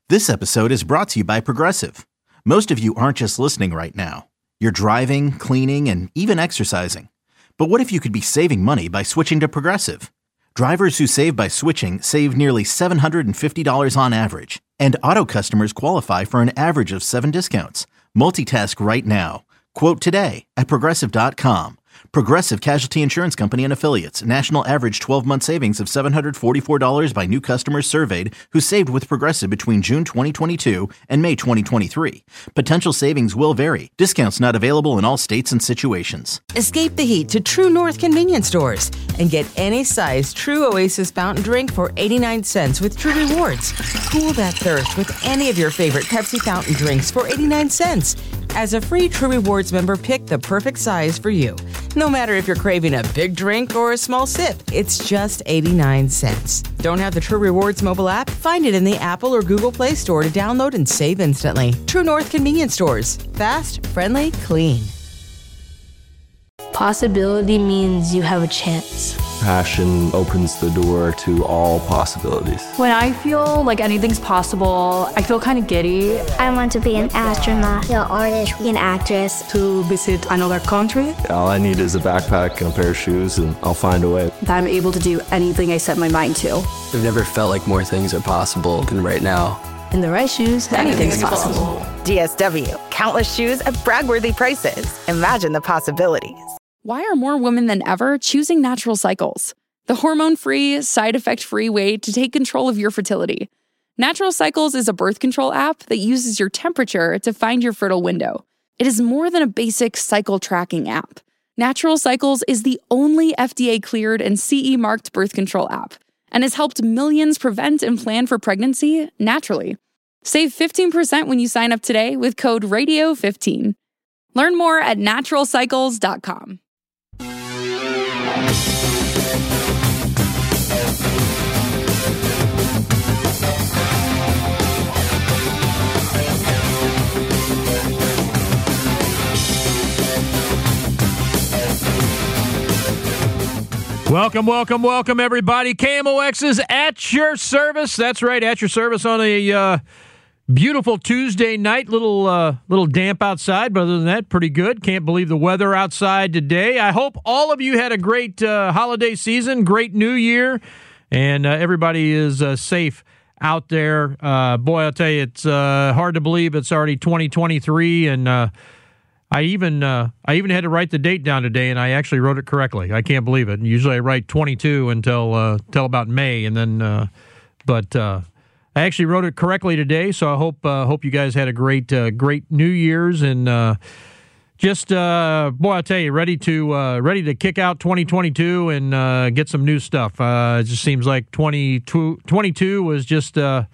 This episode is brought to you by Progressive. Most of you aren't just listening right now. You're driving, cleaning, and even exercising. But what if you could be saving money by switching to Progressive? Drivers who save by switching save nearly $750 on average. And auto customers qualify for an average of 7 discounts. Multitask right now. Quote today at Progressive.com. Progressive Casualty Insurance Company and Affiliates. National average 12-month savings of $744 by new customers surveyed who saved with Progressive between June 2022 and May 2023. Potential savings will vary. Discounts not available in all states and situations. Escape the heat to True North convenience stores and get any size True Oasis fountain drink for 89 cents with True Rewards. Cool that thirst with any of your favorite Pepsi fountain drinks for 89 cents. As a free True Rewards member, pick the perfect size for you. No matter if you're craving a big drink or a small sip, it's just 89 cents. Don't have the True Rewards mobile app? Find it in the Apple or Google Play Store to download and save instantly. True North convenience stores. Fast, friendly, clean. Possibility means you have a chance. Passion opens the door to all possibilities. When I feel like anything's possible, I feel kind of giddy. I want to be an astronaut, an artist, an actress. To visit another country. All I need is a backpack and a pair of shoes, and I'll find a way. That I'm able to do anything I set my mind to. I've never felt like more things are possible than right now. In the right shoes, anything's possible. DSW, countless shoes at brag-worthy prices. Imagine the possibilities. Why are more women than ever choosing Natural Cycles? The hormone-free, side-effect-free way to take control of your fertility. Natural Cycles is a birth control app that uses your temperature to find your fertile window. It is more than a basic cycle tracking app. Natural Cycles is the only FDA-cleared and CE-marked birth control app and has helped millions prevent and plan for pregnancy naturally. Save 15% when you sign up today with code RADIO15. Learn more at naturalcycles.com. Welcome, everybody. KMOX is at your service. That's right, at your service on a beautiful Tuesday night. Little damp outside, but other than that, pretty good. Can't believe the weather outside today. I hope all of you had a great holiday season, great New Year, and everybody is safe out there. Boy, I'll tell you, it's hard to believe it's already 2023, and I even had to write the date down today, and I actually wrote it correctly. I can't believe it. Usually I write 22 until about May, and then but I actually wrote it correctly today. So I hope you guys had a great New Year's, and just boy, I'll tell you, ready to kick out 2022 and get some new stuff. It just seems like 22 was just it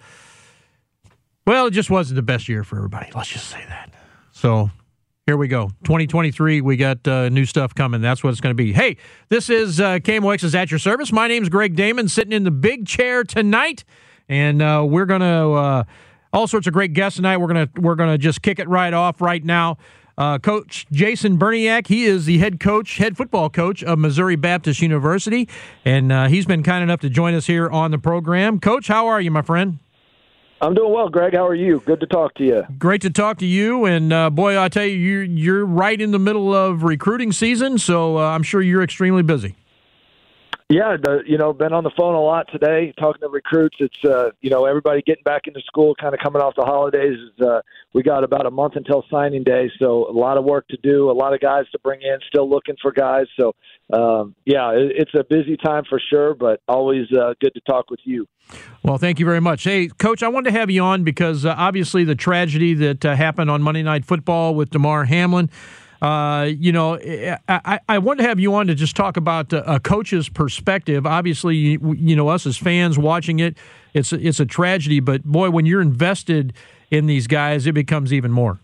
just wasn't the best year for everybody. Let's just say that. So. Here we go. 2023, we got new stuff coming. That's what it's going to be. Hey, this is KMOX is at your service. My name's Greg Damon, sitting in the big chair tonight, and we're going to all sorts of great guests tonight. We're gonna just kick it right off right now. Coach Jason Berniak, he is the head football coach of Missouri Baptist University, and he's been kind enough to join us here on the program. Coach, how are you, my friend? I'm doing well, Greg. How are you? Good to talk to you. Great to talk to you. And, boy, I tell you, you're right in the middle of recruiting season, so I'm sure you're extremely busy. Yeah, been on the phone a lot today talking to recruits. It's, everybody getting back into school, kind of coming off the holidays. We got about a month until signing day, so a lot of work to do, a lot of guys to bring in, still looking for guys. So, it's a busy time for sure, but always good to talk with you. Well, thank you very much. Hey, Coach, I wanted to have you on because obviously the tragedy that happened on Monday Night Football with Damar Hamlin, I wanted to have you on to just talk about a coach's perspective. Obviously, us as fans watching it, it's a tragedy, but boy, when you're invested in these guys, it becomes even more.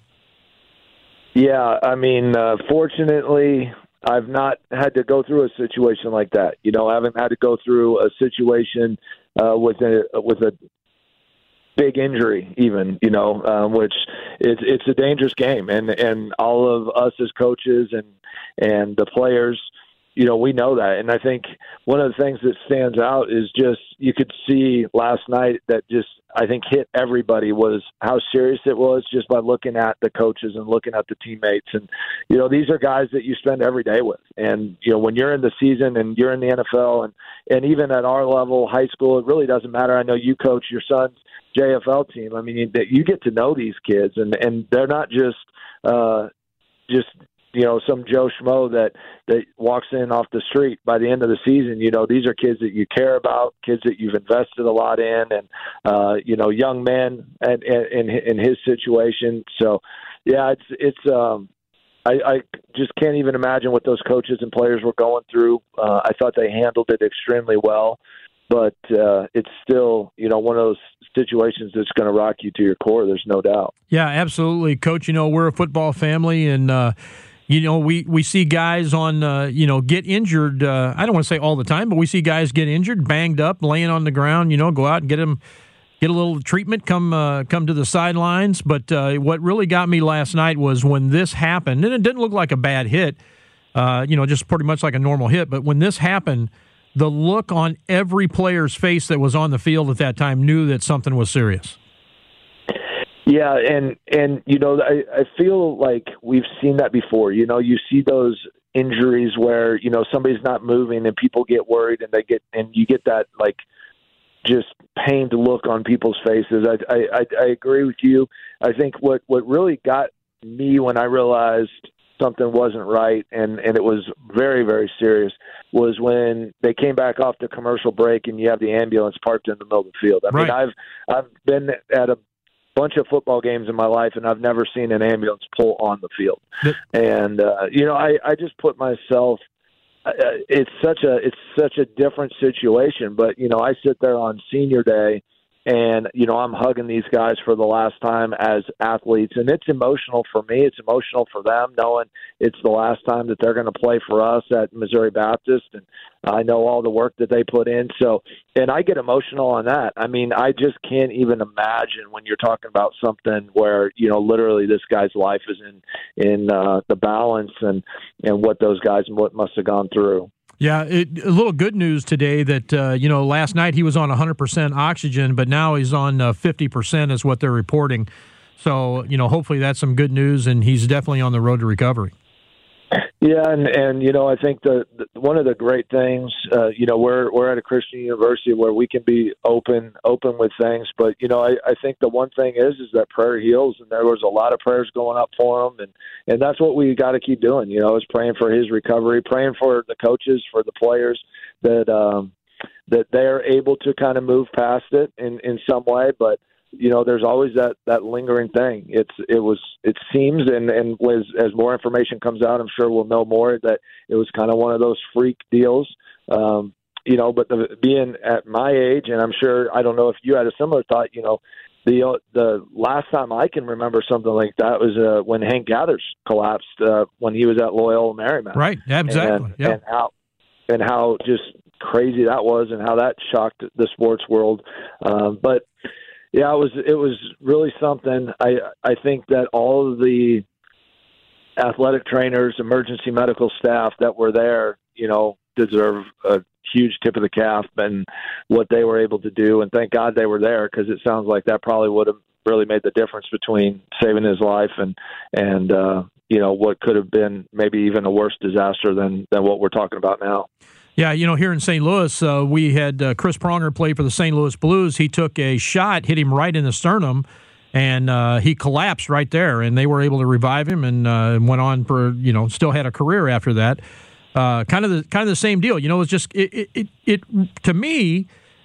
Yeah, I mean, fortunately, I've not had to go through a situation like that. I haven't had to go through a situation with a big injury, even, which it's a dangerous game, and all of us as coaches and the players, we know that. And I think one of the things that stands out is just you could see last night that just I think hit everybody was how serious it was just by looking at the coaches and looking at the teammates. And, these are guys that you spend every day with. And, when you're in the season and you're in the NFL and even at our level, high school, it really doesn't matter. I know you coach your son's JFL team. I mean, you get to know these kids and they're not just some Joe Schmo that walks in off the street. By the end of the season, these are kids that you care about, kids that you've invested a lot in, and young men in his situation. So, yeah, I just can't even imagine what those coaches and players were going through. I thought they handled it extremely well, but it's still, one of those situations that's going to rock you to your core. There's no doubt. Yeah, absolutely, Coach. We're a football family, and we see guys on, get injured. I don't want to say all the time, but we see guys get injured, banged up, laying on the ground. Go out and get a little treatment, come to the sidelines. But what really got me last night was when this happened, and it didn't look like a bad hit, just pretty much like a normal hit. But when this happened, the look on every player's face that was on the field at that time knew that something was serious. Yeah, and I feel like we've seen that before. You see those injuries where somebody's not moving and people get worried and you get that like just pained look on people's faces. I agree with you. I think what really got me when I realized something wasn't right and it was very, very serious was when they came back off the commercial break and you have the ambulance parked in the middle of the field. I mean, I've been at a bunch of football games in my life, and I've never seen an ambulance pull on the field. And I just put myself. It's such a different situation, but I sit there on senior day, and I'm hugging these guys for the last time as athletes, and it's emotional for me. It's emotional for them, knowing it's the last time that they're going to play for us at Missouri Baptist, and I know all the work that they put in. So, and I get emotional on that. I mean, I just can't even imagine when you're talking about something where literally this guy's life is in the balance, and what those guys must have gone through. Yeah, a little good news today that, last night he was on 100% oxygen, but now he's on 50% is what they're reporting. So, hopefully that's some good news, and he's definitely on the road to recovery. Yeah, and I think one of the great things, we're at a Christian university where we can be open with things, but I think the one thing is that prayer heals, and there was a lot of prayers going up for him, and that's what we got to keep doing. Is praying for his recovery, praying for the coaches, for the players that they're able to kind of move past it in some way, but. There's always that lingering thing. It seems, and as more information comes out, I'm sure we'll know more, that it was kind of one of those freak deals. But being at my age, and I'm sure, I don't know if you had a similar thought, the last time I can remember something like that was when Hank Gathers collapsed when he was at Loyola Marymount. Right, yeah, exactly. And how just crazy that was, and how that shocked the sports world. But yeah, it was really something. I think that all of the athletic trainers, emergency medical staff that were there, deserve a huge tip of the cap and what they were able to do. And thank God they were there, because it sounds like that probably would have really made the difference between saving his life and what could have been maybe even a worse disaster than what we're talking about now. Yeah, here in St. Louis, we had Chris Pronger play for the St. Louis Blues. He took a shot, hit him right in the sternum, and he collapsed right there. And they were able to revive him and went on for, still had a career after that. Kind of the same deal. It's just it to me.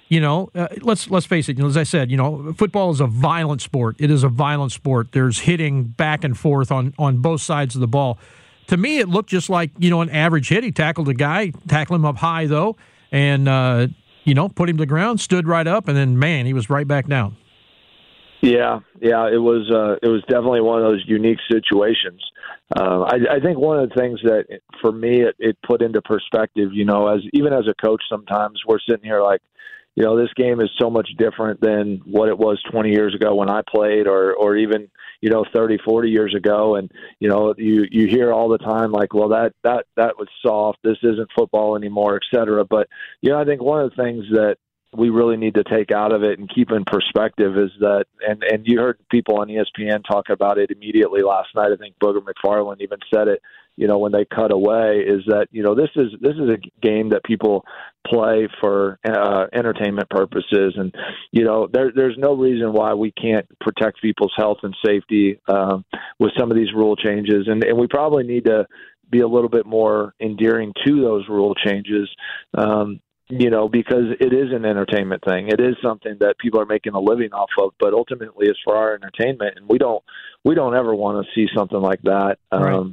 Let's face it. As I said, football is a violent sport. It is a violent sport. There's hitting back and forth on both sides of the ball. To me, it looked just like, an average hit. He tackled a guy, tackled him up high, though, and, put him to the ground, stood right up, and then, man, he was right back down. Yeah, it was definitely one of those unique situations. I think one of the things that, for me, it put into perspective, even as a coach sometimes, we're sitting here like, this game is so much different than what it was 20 years ago when I played, or even 30, 40 years ago. And you hear all the time like, well, that was soft. This isn't football anymore, et cetera. But I think one of the things that we really need to take out of it and keep in perspective is that, and you heard people on ESPN talk about it immediately last night. I think Booger McFarland even said it, when they cut away, is that, this is a game that people play for entertainment purposes. And, there's no reason why we can't protect people's health and safety with some of these rule changes. And we probably need to be a little bit more endearing to those rule changes, because it is an entertainment thing. It is something that people are making a living off of, but ultimately it's for our entertainment. And we don't ever want to see something like that. Right.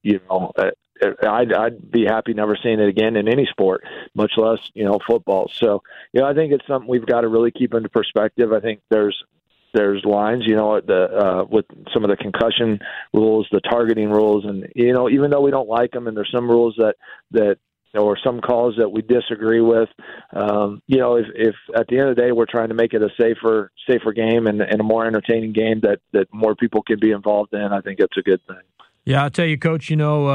I'd be happy never seeing it again in any sport, much less, football. So, I think it's something we've got to really keep into perspective. I think there's lines, with some of the concussion rules, the targeting rules, and, even though we don't like them, and there's some rules that or some calls that we disagree with, if at the end of the day we're trying to make it a safer game and a more entertaining game that more people can be involved in, I think it's a good thing. Yeah, I'll tell you, Coach,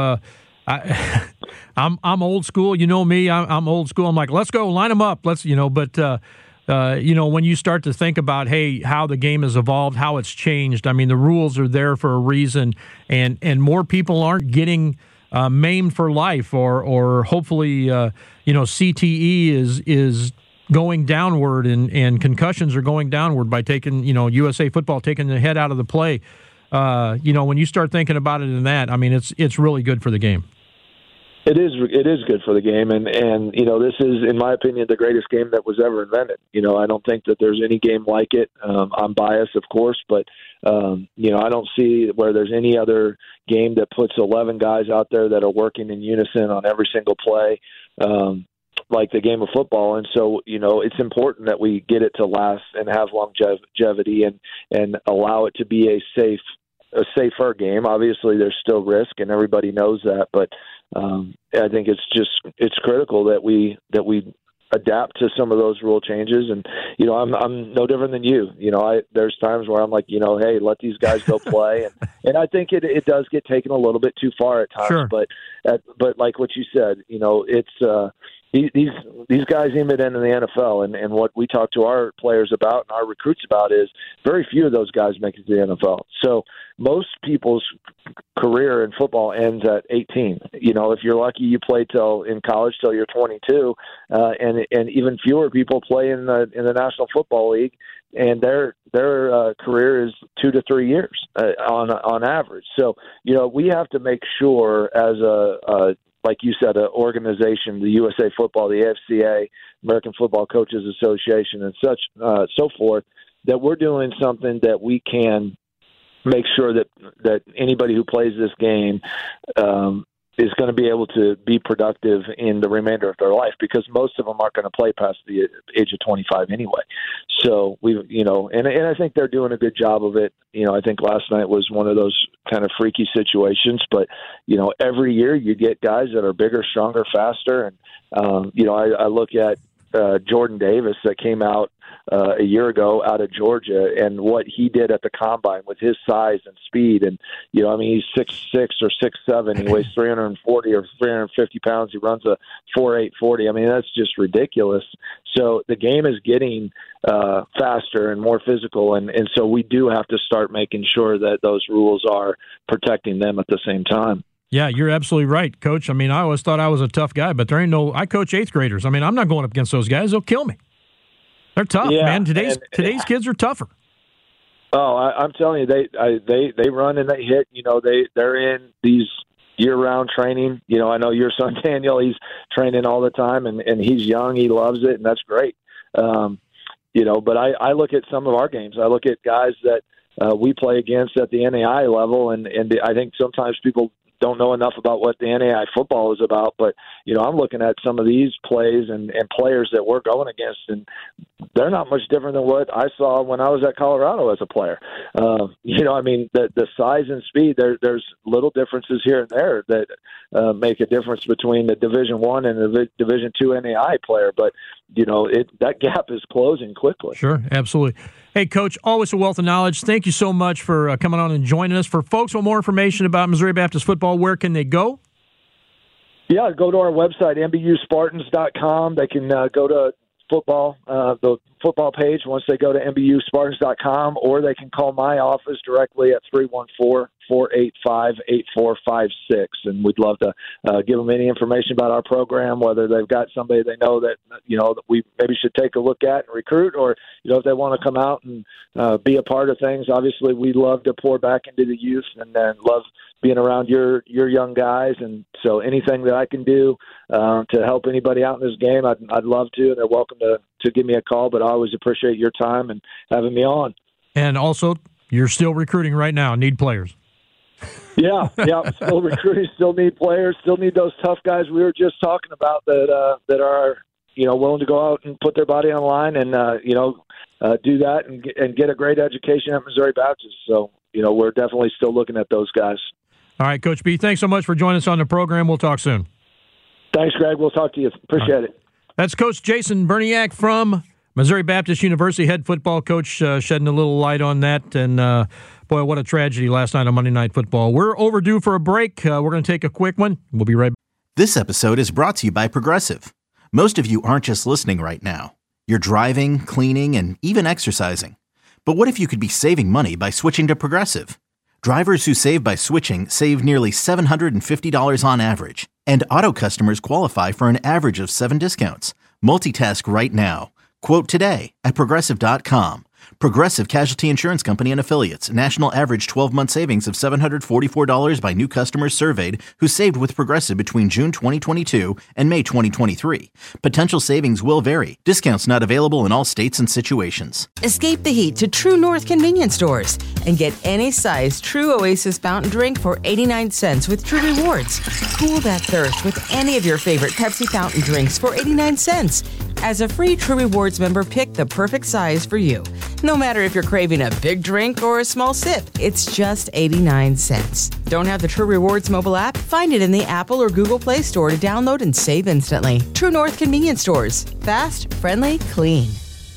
I'm old school. You know me, I'm old school. I'm like, let's go, line them up. Let's, but when you start to think about, hey, how the game has evolved, how it's changed, I mean, the rules are there for a reason, and more people aren't getting maimed for life, or hopefully, CTE is going downward, and concussions are going downward by taking, USA football taking the head out of the play. When you start thinking about it in that, I mean, it's really good for the game. It is good for the game, and this is, in my opinion, the greatest game that was ever invented. I don't think that there's any game like it. I'm biased, of course, but I don't see where there's any other game that puts 11 guys out there that are working in unison on every single play, like the game of football. And so, it's important that we get it to last and have longevity and allow it to be a safer game. Obviously, there's still risk, and everybody knows that, but I think it's critical that we adapt to some of those rule changes. And I'm no different than you. There's times where I'm like, hey, let these guys go play, and I think it does get taken a little bit too far at times. Sure. But like what you said, it's these guys aim it into the NFL, and what we talk to our players about and our recruits about is very few of those guys make it to the NFL. So most people's career in football ends at 18. If you're lucky, you play in college till you're 22, and even fewer people play in the National Football League, and their career is 2 to 3 years on average. So we have to make sure as like you said, an organization, the USA Football, the AFCA, American Football Coaches Association, and so forth, that we're doing something that we can make sure that anybody who plays this game is going to be able to be productive in the remainder of their life, because most of them aren't going to play past the age of 25 anyway. So and I think they're doing a good job of it. I think last night was one of those kind of freaky situations, but every year you get guys that are bigger, stronger, faster. And I look at Jordan Davis that came out a year ago out of Georgia, and what he did at the combine with his size and speed. And, he's 6'6" or 6'7". He weighs 340 or 350 pounds. He runs a 4.8 40. I mean, that's just ridiculous. So the game is getting faster and more physical. And so we do have to start making sure that those rules are protecting them at the same time. Yeah, you're absolutely right, Coach. I mean, I always thought I was a tough guy, but I coach 8th graders. I mean, I'm not going up against those guys. They'll kill me. They're tough, man. Today's kids are tougher. Oh, I'm telling you, they run and they hit. They're in these year-round training. I know your son Daniel, he's training all the time, and he's young. He loves it, and that's great. But I look at some of our games. I look at guys that we play against at the NAI level, and I think sometimes people don't know enough about what the NAI football is about. But, I'm looking at some of these plays and players that we're going against, and they're not much different than what I saw when I was at Colorado as a player. The size and speed, there's little differences here and there that make a difference between the Division I and the Division II NAI player. But, that gap is closing quickly. Sure, absolutely. Hey, Coach, always a wealth of knowledge. Thank you so much for coming on and joining us. For folks with more information about Missouri Baptist football, where can they go? Yeah, go to our website, mbuspartans.com. They can go to the football page once they go to mbuspartans.com, or they can call my office directly at 314-485-8456. And we'd love to give them any information about our program, whether they've got somebody they know that we maybe should take a look at and recruit, or if they want to come out and be a part of things. Obviously, we love to pour back into the youth and love being around your young guys. And so anything that I can do to help anybody out in this game, I'd love to. And they're welcome to give me a call, but I always appreciate your time and having me on. And also, you're still recruiting right now. Need players. Yeah, still recruiting, still need players, still need those tough guys we were just talking about that are willing to go out and put their body on the line and do that and get a great education at Missouri Baptist. So we're definitely still looking at those guys. All right, Coach B, thanks so much for joining us on the program. We'll talk soon. Thanks, Greg. We'll talk to you. Appreciate it. That's Coach Jason Berniak from Missouri Baptist University, head football coach, shedding a little light on that. And, boy, what a tragedy last night on Monday Night Football. We're overdue for a break. We're going to take a quick one. We'll be right back. This episode is brought to you by Progressive. Most of you aren't just listening right now. You're driving, cleaning, and even exercising. But what if you could be saving money by switching to Progressive? Drivers who save by switching save nearly $750 on average. And auto customers qualify for an average of 7 discounts. Multitask right now. Quote today at Progressive.com. Progressive Casualty Insurance Company and Affiliates. National average 12-month savings of $744 by new customers surveyed who saved with Progressive between June 2022 and May 2023. Potential savings will vary. Discounts not available in all states and situations. Escape the heat to True North convenience stores and get any size True Oasis fountain drink for 89 cents with True Rewards. Cool that thirst with any of your favorite Pepsi fountain drinks for 89 cents. As a free True Rewards member, pick the perfect size for you. No matter if you're craving a big drink or a small sip, it's just 89 cents. Don't have the True Rewards mobile app? Find it in the Apple or Google Play Store to download and save instantly. True North convenience stores. Fast, friendly, clean.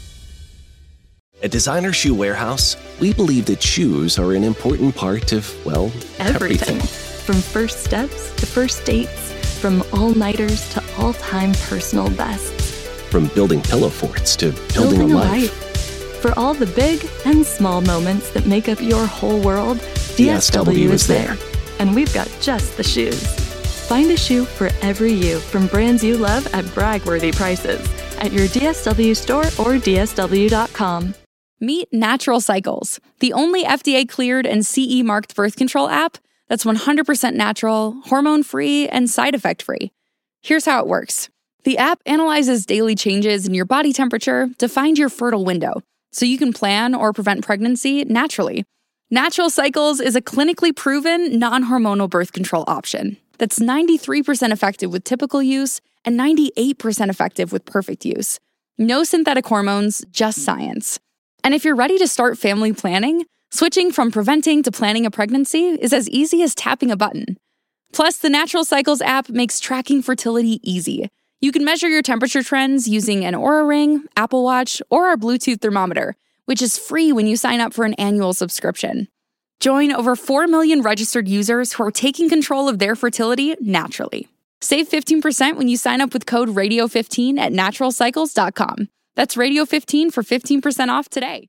At Designer Shoe Warehouse, we believe that shoes are an important part of, well, everything. From first steps to first dates, from all-nighters to all-time personal bests. From building pillow forts to building a life. For all the big and small moments that make up your whole world, DSW is there. And we've got just the shoes. Find a shoe for every you from brands you love at brag-worthy prices at your DSW store or DSW.com. Meet Natural Cycles, the only FDA-cleared and CE-marked birth control app that's 100% natural, hormone-free, and side effect-free. Here's how it works. The app analyzes daily changes in your body temperature to find your fertile window, so you can plan or prevent pregnancy naturally. Natural Cycles is a clinically proven, non-hormonal birth control option that's 93% effective with typical use and 98% effective with perfect use. No synthetic hormones, just science. And if you're ready to start family planning, switching from preventing to planning a pregnancy is as easy as tapping a button. Plus, the Natural Cycles app makes tracking fertility easy. You can measure your temperature trends using an Oura Ring, Apple Watch, or our Bluetooth thermometer, which is free when you sign up for an annual subscription. Join over 4 million registered users who are taking control of their fertility naturally. Save 15% when you sign up with code RADIO15 at naturalcycles.com. That's Radio15 for 15% off today.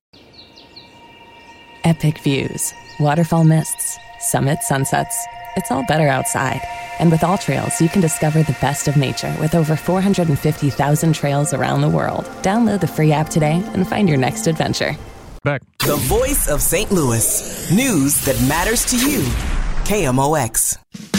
Epic views, waterfall mists, summit sunsets. It's all better outside. And with AllTrails, you can discover the best of nature with over 450,000 trails around the world. Download the free app today and find your next adventure. Back. The voice of St. Louis. News that matters to you. KMOX.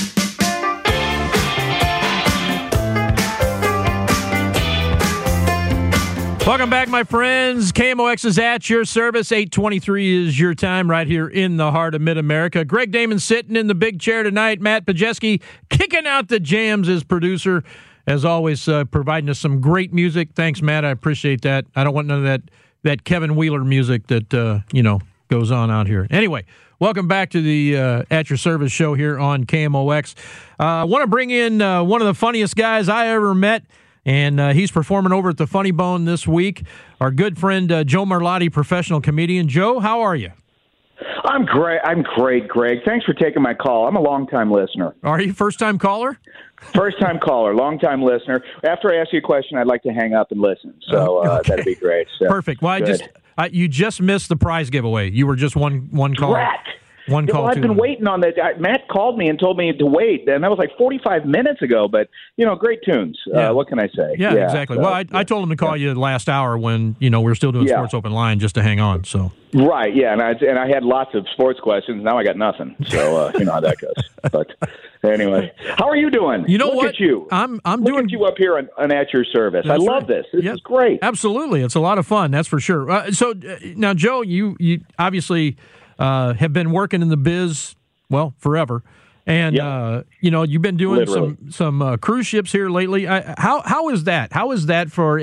Welcome back, my friends. KMOX is at your service. 8:23 is your time right here in the heart of Mid-America. Greg Damon sitting in the big chair tonight. Matt Pajeski kicking out the jams as producer. As always, providing us some great music. Thanks, Matt. I appreciate that. I don't want none of that Kevin Wheeler music that, goes on out here. Anyway, welcome back to the At Your Service show here on KMOX. I want to bring in one of the funniest guys I ever met. and he's performing over at the Funny Bone this week. Our good friend Joe Marlotti, professional comedian. Joe, how are you? I'm great, Greg. Thanks for taking my call. I'm a long-time listener. Are you first-time caller? First-time caller, long-time listener. After I ask you a question, I'd like to hang up and listen. So okay. That'd be great. So, perfect. Well, you just missed the prize giveaway. You were just one call. Rat. One call. I've been waiting on that. Matt called me and told me to wait, and that was like 45 minutes ago. But great tunes. What can I say? Yeah, exactly. So, well, I told him to call you last hour when we were still doing Sports Open Line just to hang on. So right, yeah, and I had lots of sports questions. Now I got nothing. So you know how that goes. But anyway, how are you doing? You know Look what? At you. I'm Look doing at you up here on At Your Service. I love this. This is great. Absolutely, it's a lot of fun. That's for sure. So now, Joe, you obviously have been working in the biz, forever. And, you've been doing some cruise ships here lately. How is that? How is that for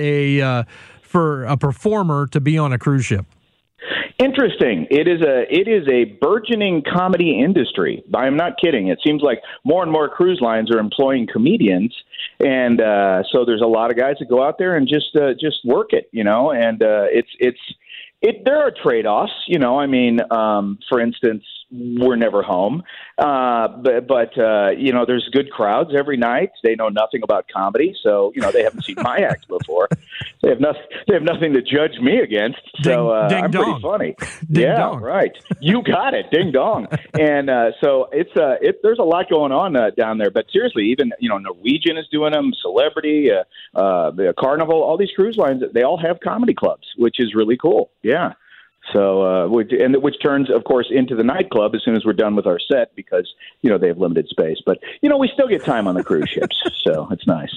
a performer to be on a cruise ship? Interesting. It is a burgeoning comedy industry. I'm not kidding. It seems like more and more cruise lines are employing comedians. And so there's a lot of guys that go out there and just work it, and there are trade-offs, for instance, we're never home. But there's good crowds every night. They know nothing about comedy, so, they haven't seen my act before. They have nothing to judge me against. So I'm dong. pretty funny. Ding yeah, dong. Right. You got it. Ding dong. And so there's a lot going on down there. But seriously, even, Norwegian is doing them, Celebrity, the Carnival, all these cruise lines, they all have comedy clubs, which is really cool. Yeah. So, which turns, of course, into the nightclub as soon as we're done with our set because, they have limited space. But, we still get time on the cruise ships, so it's nice.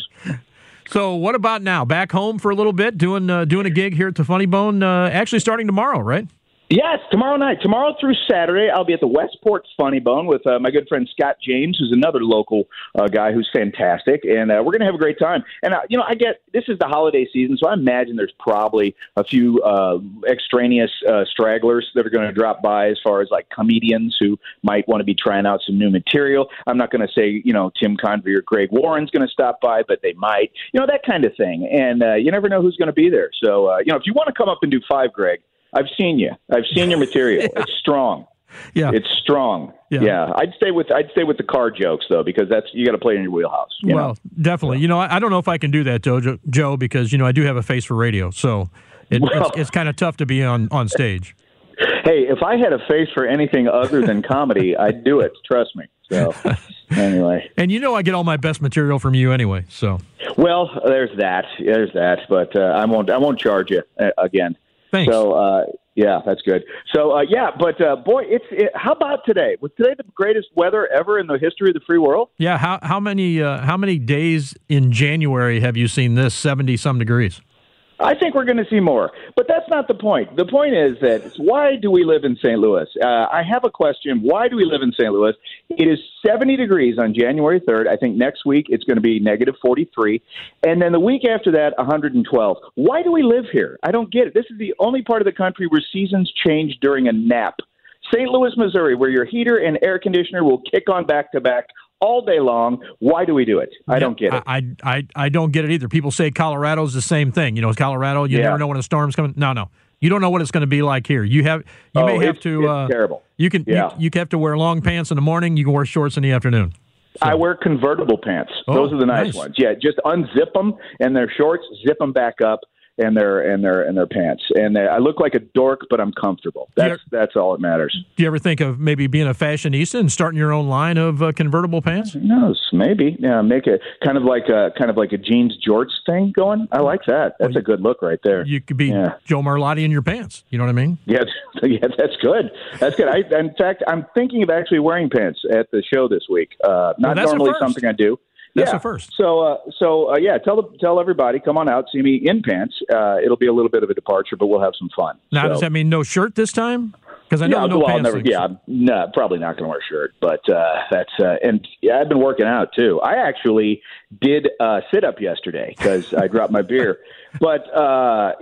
So what about now? Back home for a little bit, doing a gig here at the Funny Bone, actually starting tomorrow, right? Yes, tomorrow night. Tomorrow through Saturday, I'll be at the Westport Funny Bone with my good friend Scott James, who's another local guy who's fantastic, and we're going to have a great time. And, I get this is the holiday season, so I imagine there's probably a few extraneous stragglers that are going to drop by as far as, like, comedians who might want to be trying out some new material. I'm not going to say, Tim Convey or Greg Warren's going to stop by, but they might. That kind of thing. And you never know who's going to be there. So, if you want to come up and do 5, Greg, I've seen you. I've seen your material. Yeah. It's strong. Yeah, it's strong. Yeah. I'd stay with the car jokes though, because you got to play in your wheelhouse. Definitely. I don't know if I can do that, Joe, because I do have a face for radio, so it's kind of tough to be on stage. Hey, if I had a face for anything other than comedy, I'd do it. Trust me. So anyway, and I get all my best material from you anyway. So there's that. But I won't charge you again. Thanks. So, that's good. So, but boy, how about today? Was today the greatest weather ever in the history of the free world? Yeah. How many days in January have you seen this 70-some degrees? I think we're going to see more, but that's not the point. The point is that why do we live in St. Louis? I have a question. Why do we live in St. Louis? It is 70 degrees on January 3rd. I think next week it's going to be negative 43. And then the week after that, 112. Why do we live here? I don't get it. This is the only part of the country where seasons change during a nap. St. Louis, Missouri, where your heater and air conditioner will kick on back to back all day long. Why do we do it? I don't get it. I don't get it either. People say Colorado's the same thing. Colorado, you never know when a storm's coming. No. You don't know what it's going to be like here. You may have to. It's terrible. You have to wear long pants in the morning. You can wear shorts in the afternoon. So. I wear convertible pants. Those are the nice ones. Yeah, just unzip them and they're shorts, zip them back up. And their pants, and I look like a dork, but I'm comfortable. That's all that matters. Do you ever think of maybe being a fashionista and starting your own line of convertible pants? Who knows? Maybe. Yeah, make it kind of like a jeans jorts thing going. I like that. That's a good look right there. You could be Joe Marlotti in your pants. You know what I mean? Yeah, that's good. That's good. In fact, I'm thinking of actually wearing pants at the show this week. Not normally something I do. That's the first. So tell everybody, come on out, see me in pants. It'll be a little bit of a departure, but we'll have some fun. Now, does that mean no shirt this time? Because I know pants. I'm probably not going to wear a shirt, but I've been working out too. I actually did sit up yesterday because I dropped my beer, but I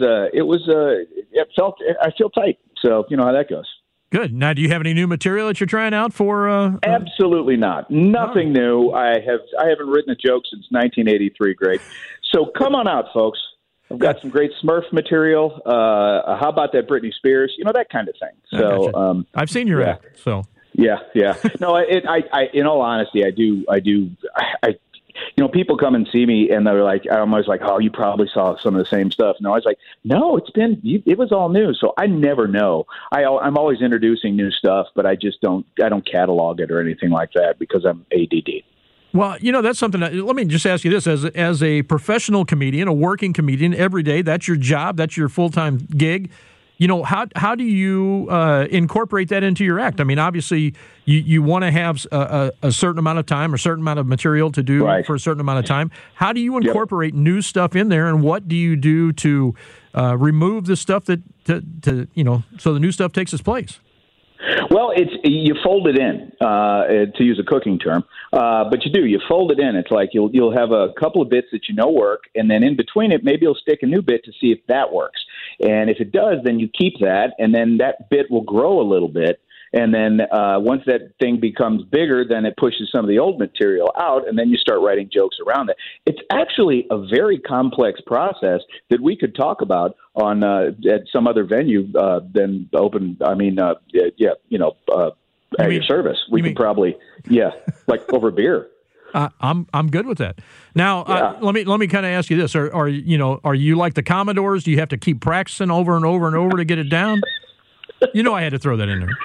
feel tight. So you know how that goes. Good. Now, do you have any new material that you're trying out for? Absolutely not. Nothing new. I haven't written a joke since 1983, Greg. So come on out, folks. I've got some great Smurf material. How about that Britney Spears? that kind of thing. So gotcha. I've seen your act. So yeah. No, I in all honesty, I do. People come and see me, and they're like, I'm always like, oh, you probably saw some of the same stuff. No, I was like, no, it was all new. So I never know. I'm always introducing new stuff, but I don't catalog it or anything like that because I'm ADD. Well, that's something. Let me just ask you this: as a professional comedian, a working comedian, every day, that's your job, that's your full-time gig. How do you incorporate that into your act? I mean, obviously, you want to have a certain amount of time or a certain amount of material to do for a certain amount of time. How do you incorporate new stuff in there, and what do you do to remove the stuff so the new stuff takes its place? Well, you fold it in, to use a cooking term, but you fold it in. It's like you'll have a couple of bits that work, and then in between it, maybe you'll stick a new bit to see if that works. And if it does, then you keep that, and then that bit will grow a little bit. And then once that thing becomes bigger, then it pushes some of the old material out, and then you start writing jokes around it. It's actually a very complex process that we could talk about on at some other venue than open. I mean, at your service. We could probably, like over beer. I'm good with that. Now, let me kind of ask you this: Are you like the Commodores? Do you have to keep practicing over and over and over to get it down? I had to throw that in there.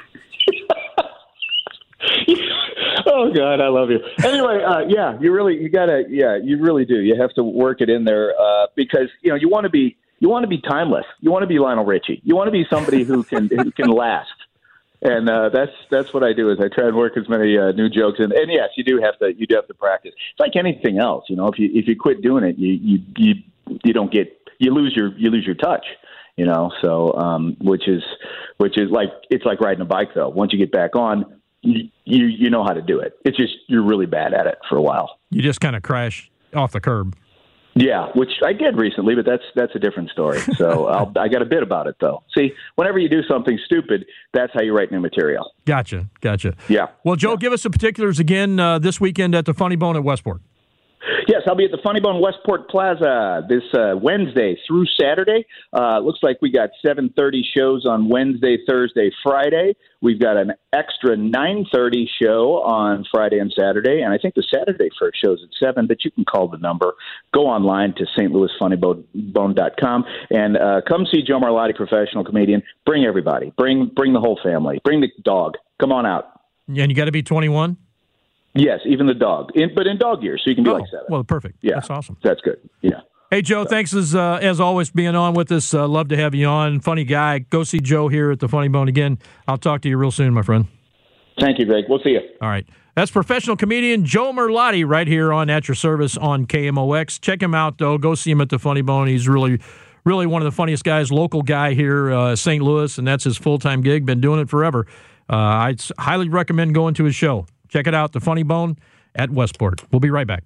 Oh God, I love you. Anyway, you really do. You have to work it in there because you want to be timeless. You want to be Lionel Richie. You want to be somebody who can last. And that's what I do is I try and work as many new jokes and yes, you do have to practice. It's like anything else, if you quit doing it, you don't get you lose your touch. So which is like it's like riding a bike though. Once you get back on, you know how to do it. It's just you're really bad at it for a while. You just kind of crash off the curb. Yeah, which I did recently, but that's a different story. So I got a bit about it though. See, whenever you do something stupid, that's how you write new material. Gotcha. Yeah. Well, Joe, give us the particulars again this weekend at the Funny Bone at Westport. Yes, I'll be at the Funny Bone Westport Plaza this Wednesday through Saturday. Looks like we got 7:30 shows on Wednesday, Thursday, Friday. We've got an extra 9:30 show on Friday and Saturday, and I think the Saturday first show's at 7, but you can call the number. Go online to stlouisfunnybone.com and come see Joe Marlotti, professional comedian. Bring everybody. Bring the whole family. Bring the dog. Come on out. And you got to be 21? Yes, even the dog, but in dog years, so you can be like 7. Well, perfect. Yeah, that's awesome. That's good. Yeah. Hey, Joe, thanks as always being on with us. Love to have you on. Funny guy. Go see Joe here at the Funny Bone again. I'll talk to you real soon, my friend. Thank you, Greg. We'll see you. All right. That's professional comedian Joe Marlotti right here on At Your Service on KMOX. Check him out, though. Go see him at the Funny Bone. He's really one of the funniest guys, local guy here, St. Louis, and that's his full-time gig. Been doing it forever. I'd highly recommend going to his show. Check it out, the Funny Bone at Westport. We'll be right back.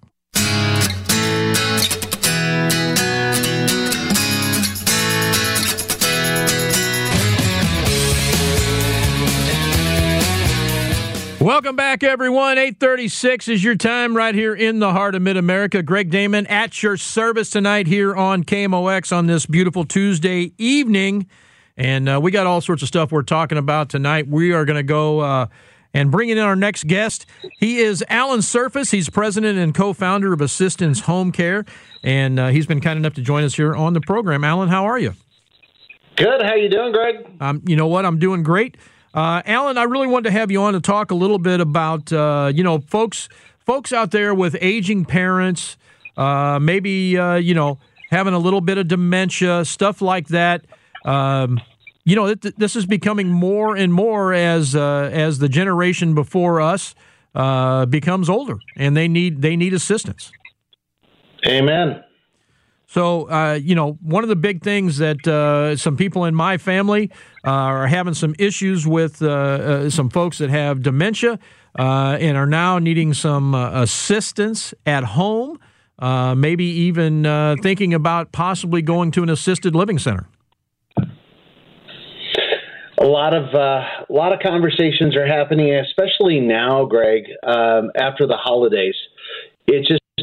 Welcome back, everyone. 8:36 is your time right here in the heart of Mid-America. Greg Damon at your service tonight here on KMOX on this beautiful Tuesday evening. And we got all sorts of stuff we're talking about tonight. We are going to go and bring in our next guest. He is Alan Surface. He's president and co-founder of Assistance Home Care. And he's been kind enough to join us here on the program. Alan, how are you? Good. How you doing, Greg? You know what? I'm doing great. Alan, I really wanted to have you on to talk a little bit about, folks out there with aging parents, maybe, having a little bit of dementia, stuff like that. This is becoming more and more as the generation before us becomes older, and they need assistance. Amen. So, one of the big things that some people in my family are having some issues with some folks that have dementia and are now needing some assistance at home, maybe even thinking about possibly going to an assisted living center. A lot of conversations are happening, especially now, Greg, after the holidays. It just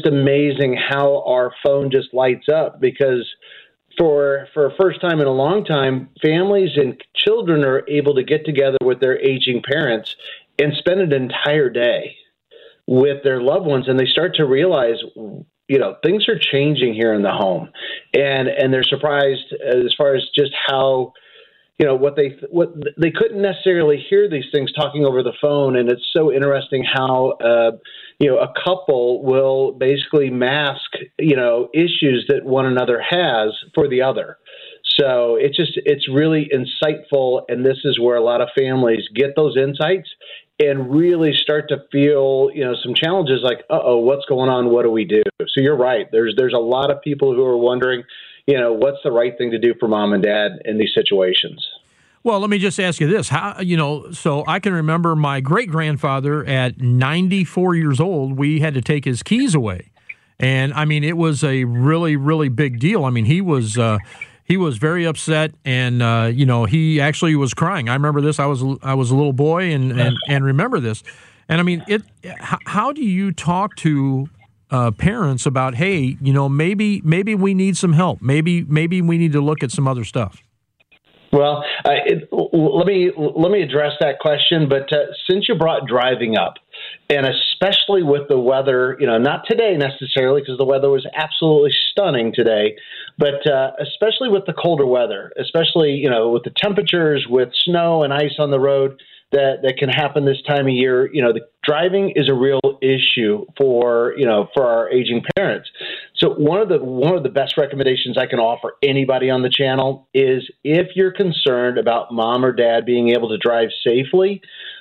just amazing how our phone just lights up, because for a first time in a long time, families and children are able to get together with their aging parents and spend an entire day with their loved ones, and they start to realize, things are changing here in the home, and they're surprised as far as just how, what they couldn't necessarily hear these things talking over the phone. And it's so interesting how, a couple will basically mask, issues that one another has for the other. So it's really insightful. And this is where a lot of families get those insights and really start to feel, some challenges like, what's going on? What do we do? So you're right. There's a lot of people who are wondering, what's the right thing to do for mom and dad in these situations? Well, let me just ask you this. How, so I can remember my great-grandfather at 94 years old, we had to take his keys away. And, I mean, it was a really, really big deal. I mean, he was very upset, and, he actually was crying. I remember this. I was a little boy and remember this. And, I mean, how do you talk to parents about, hey, maybe we need some help. Maybe we need to look at some other stuff. Well, let me address that question. But since you brought driving up, and especially with the weather, not today necessarily because the weather was absolutely stunning today, but especially with the colder weather, especially, with the temperatures, with snow and ice on the road that can happen this time of year, the driving is a real issue for our aging parents. So one of the best recommendations I can offer anybody on the channel is, if you're concerned about mom or dad being able to drive safely,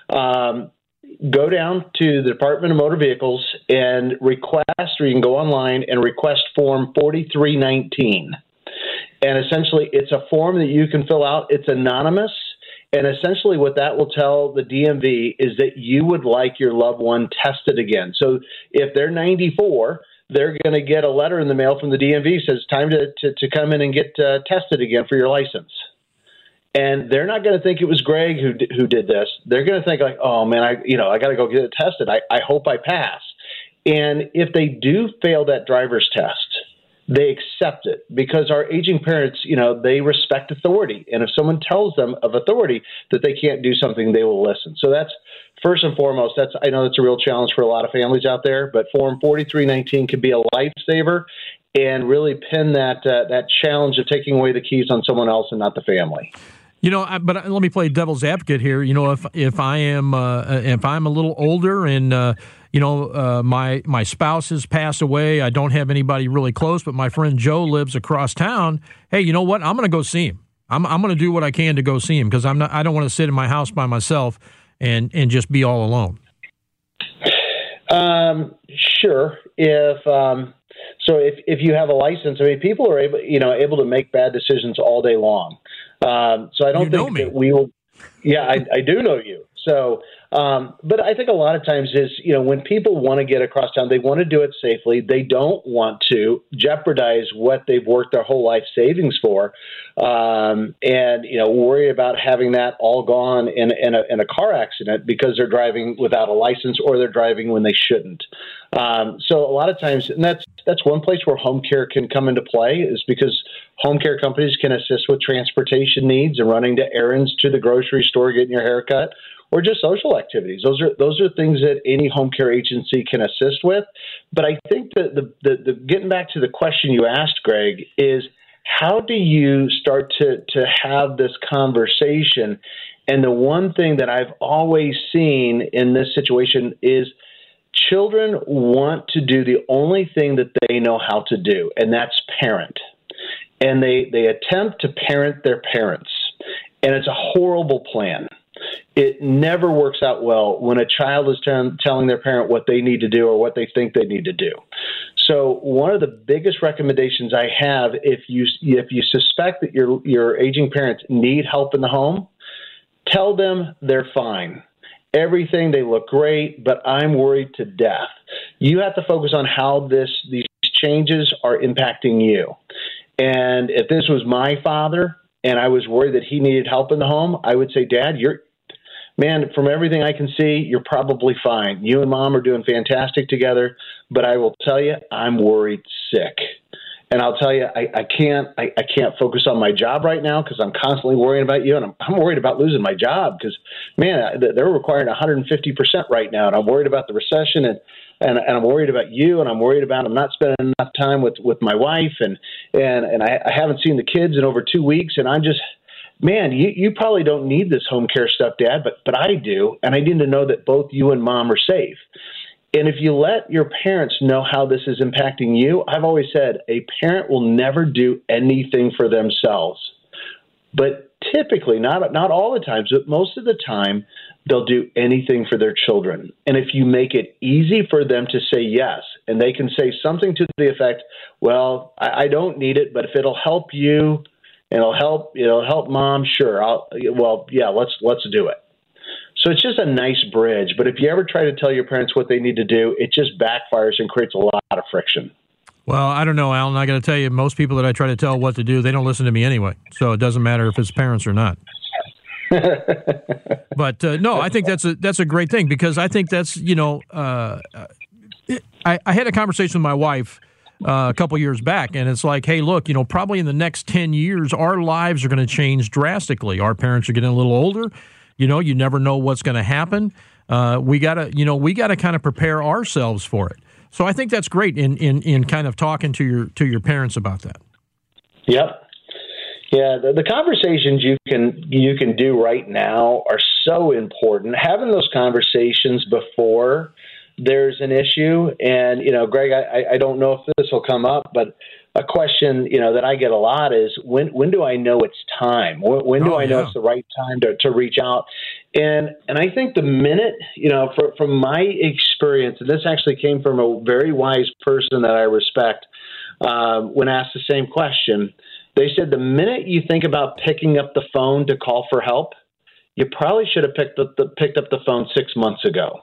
go down to the Department of Motor Vehicles and request, or you can go online and request Form 4319. And essentially, it's a form that you can fill out. It's anonymous. And essentially what that will tell the DMV is that you would like your loved one tested again. So if they're 94, they're going to get a letter in the mail from the DMV that says time to come in and get tested again for your license. And they're not going to think it was Greg who did this. They're going to think like, oh man, I got to go get it tested. I hope I pass. And if they do fail that driver's test, they accept it, because our aging parents, they respect authority. And if someone tells them of authority that they can't do something, they will listen. So that's first and foremost. I know that's a real challenge for a lot of families out there, but Form 4319 can be a lifesaver and really pin that challenge of taking away the keys on someone else and not the family. But let me play devil's advocate here. If I'm a little older and my spouse has passed away, I don't have anybody really close, but my friend Joe lives across town. Hey, you know what? I'm going to go see him. I'm going to do what I can to go see him, because I don't want to sit in my house by myself and just be all alone. Sure. If you have a license, I mean, people are able to make bad decisions all day long. So I don't think that we will. Yeah, I do know you. So, but I think a lot of times is, when people want to get across town, they want to do it safely. They don't want to jeopardize what they've worked their whole life savings for, and worry about having that all gone in a car accident because they're driving without a license, or they're driving when they shouldn't. So a lot of times, and that's one place where home care can come into play, is because home care companies can assist with transportation needs and running to errands to the grocery store, getting your hair cut, or just social activities. Those are things that any home care agency can assist with. But I think that the getting back to the question you asked, Greg, is how do you start to have this conversation? And the one thing that I've always seen in this situation is children want to do the only thing that they know how to do, and that's parent. And they attempt to parent their parents. And it's a horrible plan. It never works out well when a child is telling their parent what they need to do or what they think they need to do. So one of the biggest recommendations I have, if you suspect that your aging parents need help in the home, tell them they're fine. Everything, they look great, but I'm worried to death. You have to focus on how these changes are impacting you. And if this was my father and I was worried that he needed help in the home, I would say, Dad, man, from everything I can see, you're probably fine. You and Mom are doing fantastic together, but I will tell you, I'm worried sick. And I'll tell you, I can't focus on my job right now because I'm constantly worrying about you, and I'm worried about losing my job because, man, they're requiring 150% right now, and I'm worried about the recession, and I'm worried about you, and I'm worried about I'm not spending enough time with my wife, and I haven't seen the kids in over 2 weeks, and I'm just, man, you probably don't need this home care stuff, Dad, but I do, and I need to know that both you and Mom are safe. And if you let your parents know how this is impacting you, I've always said a parent will never do anything for themselves. But typically, not all the times, but most of the time, they'll do anything for their children. And if you make it easy for them to say yes, and they can say something to the effect, well, I don't need it, but if it'll help you and it'll help Mom, sure. Let's do it. So it's just a nice bridge. But if you ever try to tell your parents what they need to do, it just backfires and creates a lot of friction. Well, I don't know, Alan. I got to tell you, most people that I try to tell what to do, they don't listen to me anyway. So it doesn't matter if it's parents or not. But no, I think that's a great thing because I think that's, I had a conversation with my wife a couple years back, and it's like, hey, look, probably in the next 10 years, our lives are going to change drastically. Our parents are getting a little older. You never know what's going to happen. We gotta kind of prepare ourselves for it. So I think that's great in kind of talking to your parents about that. Yep. Yeah, the conversations you can do right now are so important. Having those conversations before there's an issue, and Greg, I don't know if this will come up, but a question that I get a lot is when do I know it's time? When do I know it's the right time to reach out? And I think the minute from my experience, and this actually came from a very wise person that I respect, when asked the same question, they said the minute you think about picking up the phone to call for help, you probably should have picked up the phone 6 months ago.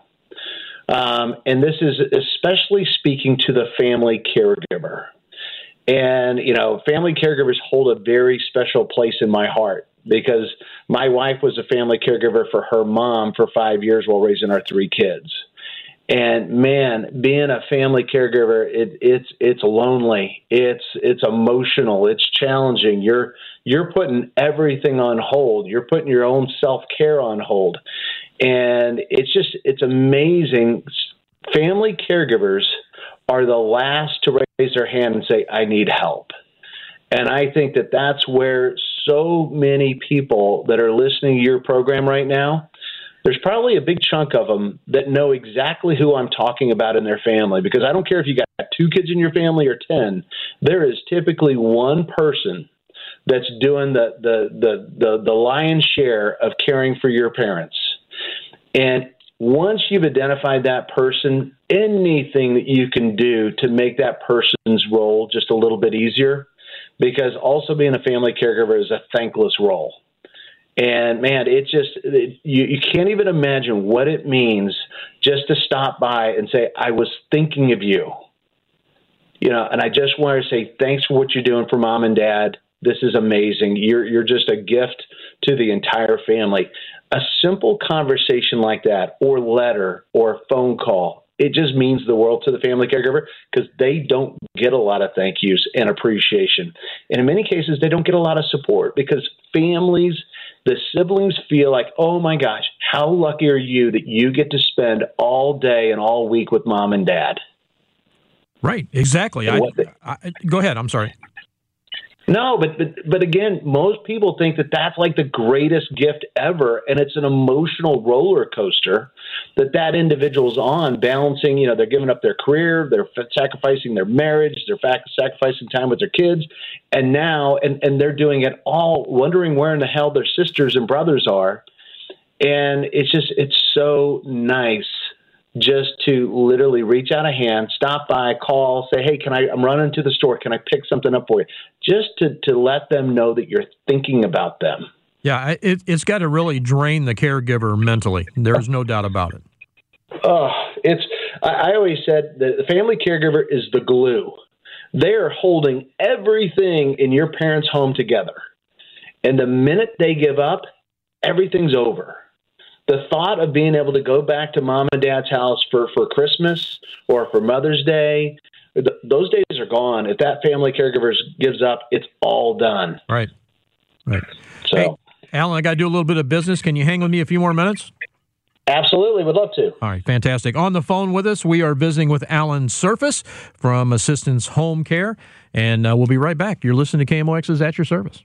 And this is especially speaking to the family caregiver. And, family caregivers hold a very special place in my heart because my wife was a family caregiver for her mom for 5 years while raising our 3 kids. And man, being a family caregiver, it's lonely. It's emotional. It's challenging. You're putting everything on hold. You're putting your own self-care on hold. And it's amazing. Family caregivers are the last to raise their hand and say, I need help. And I think that's where so many people that are listening to your program right now, there's probably a big chunk of them that know exactly who I'm talking about in their family, because I don't care if you got 2 kids in your family or 10, there is typically one person that's doing the lion's share of caring for your parents. And once you've identified that person, anything that you can do to make that person's role just a little bit easier, because also being a family caregiver is a thankless role. And man, you can't even imagine what it means just to stop by and say, I was thinking of you. And I just want to say thanks for what you're doing for Mom and Dad. This is amazing. You're just a gift to the entire family. A simple conversation like that, or letter, or phone call, it just means the world to the family caregiver because they don't get a lot of thank yous and appreciation. And in many cases, they don't get a lot of support because families, the siblings feel like, oh my gosh, how lucky are you that you get to spend all day and all week with Mom and Dad? Right, exactly. Go ahead, I'm sorry. No, but again, most people think that that's like the greatest gift ever, and it's an emotional roller coaster that individual's on, balancing, they're giving up their career, they're sacrificing their marriage, they're sacrificing time with their kids, and now, and they're doing it all, wondering where in the hell their sisters and brothers are, and it's so nice just to literally reach out a hand, stop by, call, say, hey, I'm running to the store. Can I pick something up for you? Just to let them know that you're thinking about them. Yeah, it's got to really drain the caregiver mentally. There's no doubt about it. I always said that the family caregiver is the glue. They are holding everything in your parents' home together. And the minute they give up, everything's over. the thought of being able to go back to mom and dad's house for Christmas or for Mother's Day, those days are gone. If that family caregiver gives up, it's all done. Right. So, hey, Alan, I got to do a little bit of business. Can you hang with me a few more minutes? Absolutely. Would love to. All right. Fantastic. On the phone with us, we are visiting with Alan Surface from Assistance Home Care, and we'll be right back. You're listening to KMOX's At Your Service.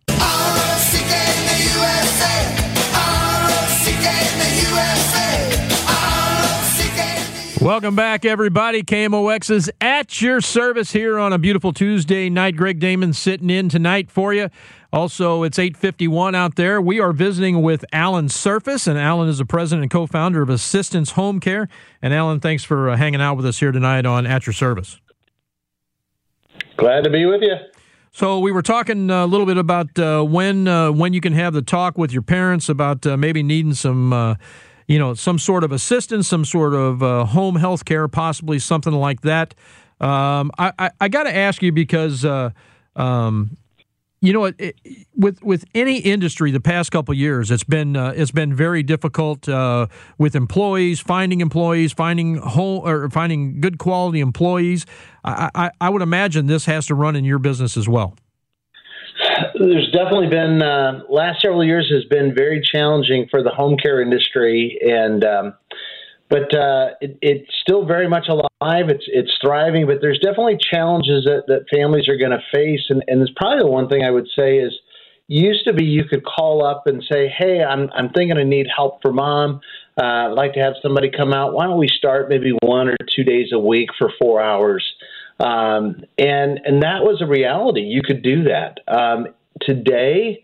Welcome back, everybody. KMOX's At Your Service here on a beautiful Tuesday night. Greg Damon sitting in tonight for you. Also, it's 8:51 out there. We are visiting with Alan Surface, and Alan is the president and co-founder of Assistance Home Care. And Alan, thanks for hanging out with us here tonight on At Your Service. Glad to be with you. So we were talking a little bit about when you can have the talk with your parents about maybe needing some some sort of assistance, some sort of home health care, possibly something like that. I got to ask you because, with any industry the past couple of years, it's been very difficult with employees, finding good quality employees. I would imagine this has to run in your business as well. There's definitely been last several years has been very challenging for the home care industry, and but it's still very much alive. It's thriving, but there's definitely challenges that families are going to face, and it's probably the one thing I would say is used to be you could call up and say, "Hey, I'm thinking I need help for mom. I'd like to have somebody come out. Why don't we start maybe 1 or 2 days a week for 4 hours?" And that was a reality. You could do that. Today,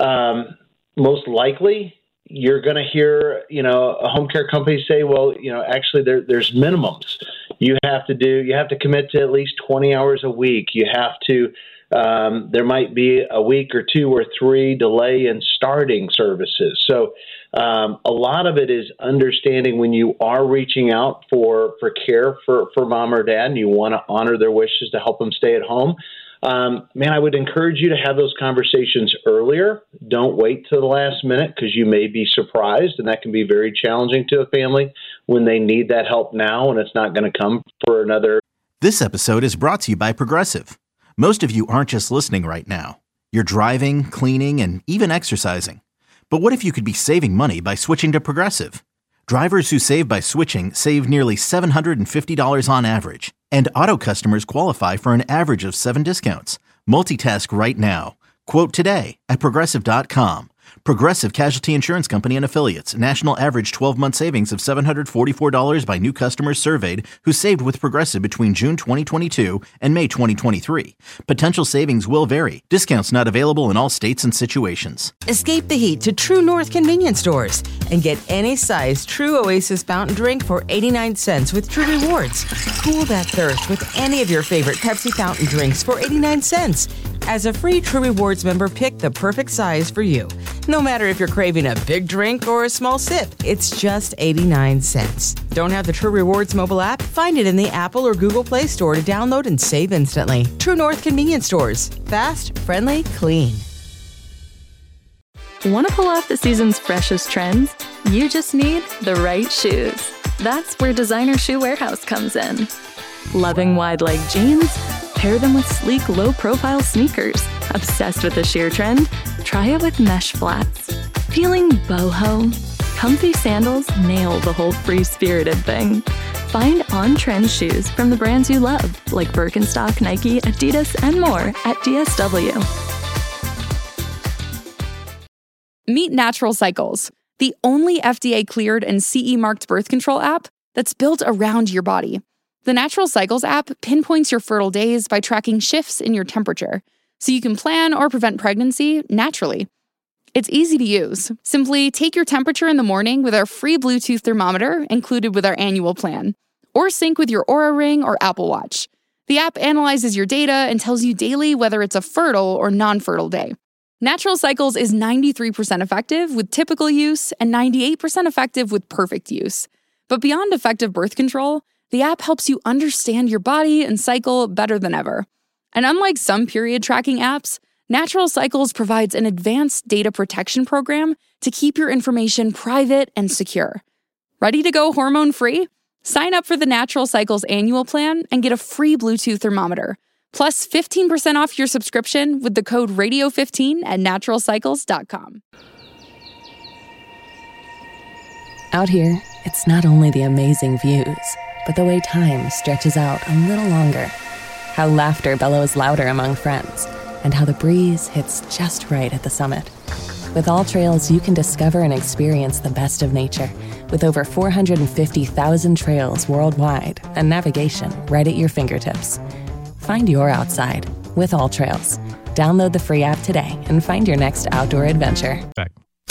most likely, you're going to hear, a home care company say, well, actually there's minimums. You have to commit to at least 20 hours a week. You have to, there might be a week or 2 or 3 delay in starting services. So, a lot of it is understanding when you are reaching out for care for mom or dad and you want to honor their wishes to help them stay at home. I would encourage you to have those conversations earlier. Don't wait till the last minute because you may be surprised, and that can be very challenging to a family when they need that help now and it's not going to come for another. This episode is brought to you by Progressive. Most of you aren't just listening right now. You're driving, cleaning, and even exercising. But what if you could be saving money by switching to Progressive? Drivers who save by switching save nearly $750 on average, and auto customers qualify for an average of 7 discounts. Multitask right now. Quote today at Progressive.com. Progressive Casualty Insurance Company and Affiliates. National average 12-month savings of $744 by new customers surveyed who saved with Progressive between June 2022 and May 2023. Potential savings will vary. Discounts not available in all states and situations. Escape the heat to True North convenience stores and get any size True Oasis fountain drink for 89 cents with True Rewards. Cool that thirst with any of your favorite Pepsi fountain drinks for 89 cents. As a free True Rewards member, pick the perfect size for you. No matter if you're craving a big drink or a small sip, it's just 89 cents. Don't have the True Rewards mobile app? Find it in the Apple or Google Play Store to download and save instantly. True North convenience stores. Fast, friendly, clean. Want to pull off the season's freshest trends? You just need the right shoes. That's where Designer Shoe Warehouse comes in. Loving wide-leg jeans? Pair them with sleek, low-profile sneakers. Obsessed with the sheer trend? Try it with mesh flats. Feeling boho? Comfy sandals nail the whole free-spirited thing. Find on-trend shoes from the brands you love, like Birkenstock, Nike, Adidas, and more at DSW. Meet Natural Cycles, the only FDA-cleared and CE-marked birth control app that's built around your body. The Natural Cycles app pinpoints your fertile days by tracking shifts in your temperature, so you can plan or prevent pregnancy naturally. It's easy to use. Simply take your temperature in the morning with our free Bluetooth thermometer included with our annual plan, or sync with your Oura Ring or Apple Watch. The app analyzes your data and tells you daily whether it's a fertile or non-fertile day. Natural Cycles is 93% effective with typical use and 98% effective with perfect use. But beyond effective birth control, the app helps you understand your body and cycle better than ever. And unlike some period tracking apps, Natural Cycles provides an advanced data protection program to keep your information private and secure. Ready to go hormone-free? Sign up for the Natural Cycles annual plan and get a free Bluetooth thermometer, plus 15% off your subscription with the code radio15 at naturalcycles.com. Out here, it's not only the amazing views, but the way time stretches out a little longer. How laughter bellows louder among friends, and how the breeze hits just right at the summit. With All Trails, you can discover and experience the best of nature, with over 450,000 trails worldwide and navigation right at your fingertips. Find your outside with All Trails. Download the free app today and find your next outdoor adventure. Back.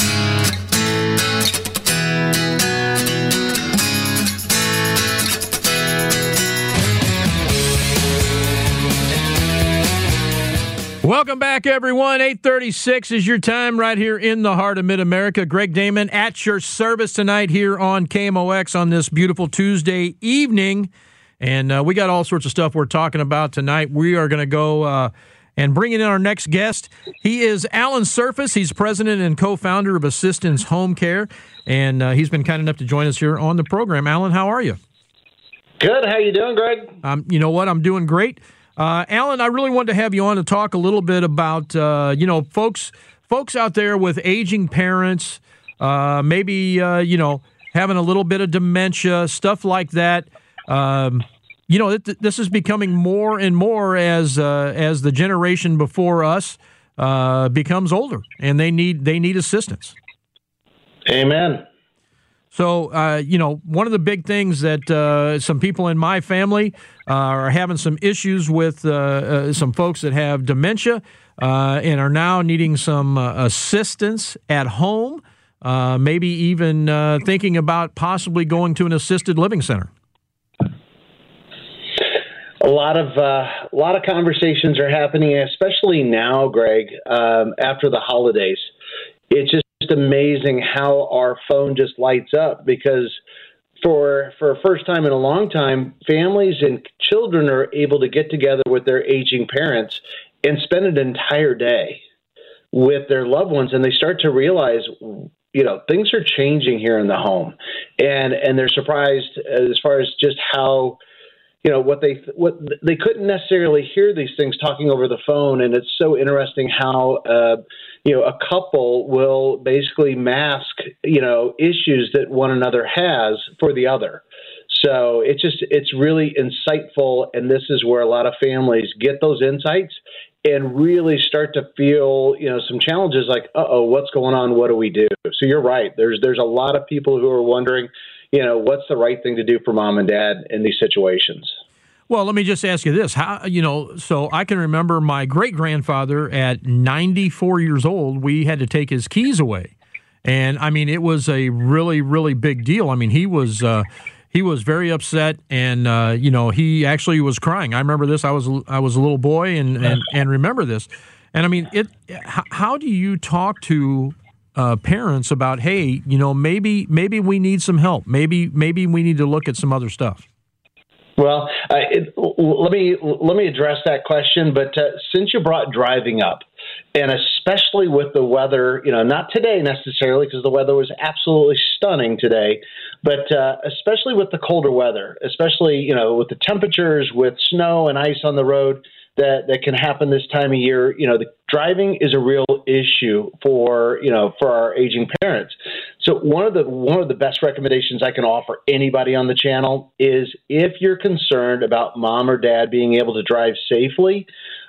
Welcome back, everyone. 8:36 is your time right here in the heart of Mid-America. Greg Damon at your service tonight here on KMOX on this beautiful Tuesday evening. And we got all sorts of stuff we're talking about tonight. We are going to go and bring in our next guest. He is Alan Surface. He's president and co-founder of Assistance Home Care. And he's been kind enough to join us here on the program. Alan, how are you? Good. How you doing, Greg? You know what? I'm doing great. Alan, I really wanted to have you on to talk a little bit about, folks out there with aging parents, maybe, having a little bit of dementia, stuff like that. This is becoming more and more as the generation before us becomes older, and they need assistance. Amen. So, one of the big things that some people in my family are having some issues with some folks that have dementia and are now needing some assistance at home, maybe even thinking about possibly going to an assisted living center. A lot of conversations are happening, especially now, Greg, after the holidays. It's just amazing how our phone just lights up, because for a first time in a long time, families and children are able to get together with their aging parents and spend an entire day with their loved ones, and they start to realize, things are changing here in the home, and they're surprised as far as just how what they couldn't necessarily hear these things talking over the phone. And it's so interesting how a couple will basically mask issues that one another has for the other. So it's really insightful, and this is where a lot of families get those insights and really start to feel some challenges like, what's going on? What do we do? So you're right. There's a lot of people who are wondering, what's the right thing to do for mom and dad in these situations? Well, let me just ask you this. So I can remember my great-grandfather at 94 years old, we had to take his keys away. And, it was a really, really big deal. He was very upset, and, he actually was crying. I remember this. I was a little boy and remember this. And, how do you talk to parents about, hey, maybe we need some help. Maybe we need to look at some other stuff. Well, let me address that question. But since you brought driving up, and especially with the weather, not today necessarily, because the weather was absolutely stunning today, but especially with the colder weather, especially with the temperatures, with snow and ice on the road that can happen this time of year, the driving is a real issue for our aging parents. So one of the best recommendations I can offer anybody on the channel is, if you're concerned about mom or dad being able to drive safely,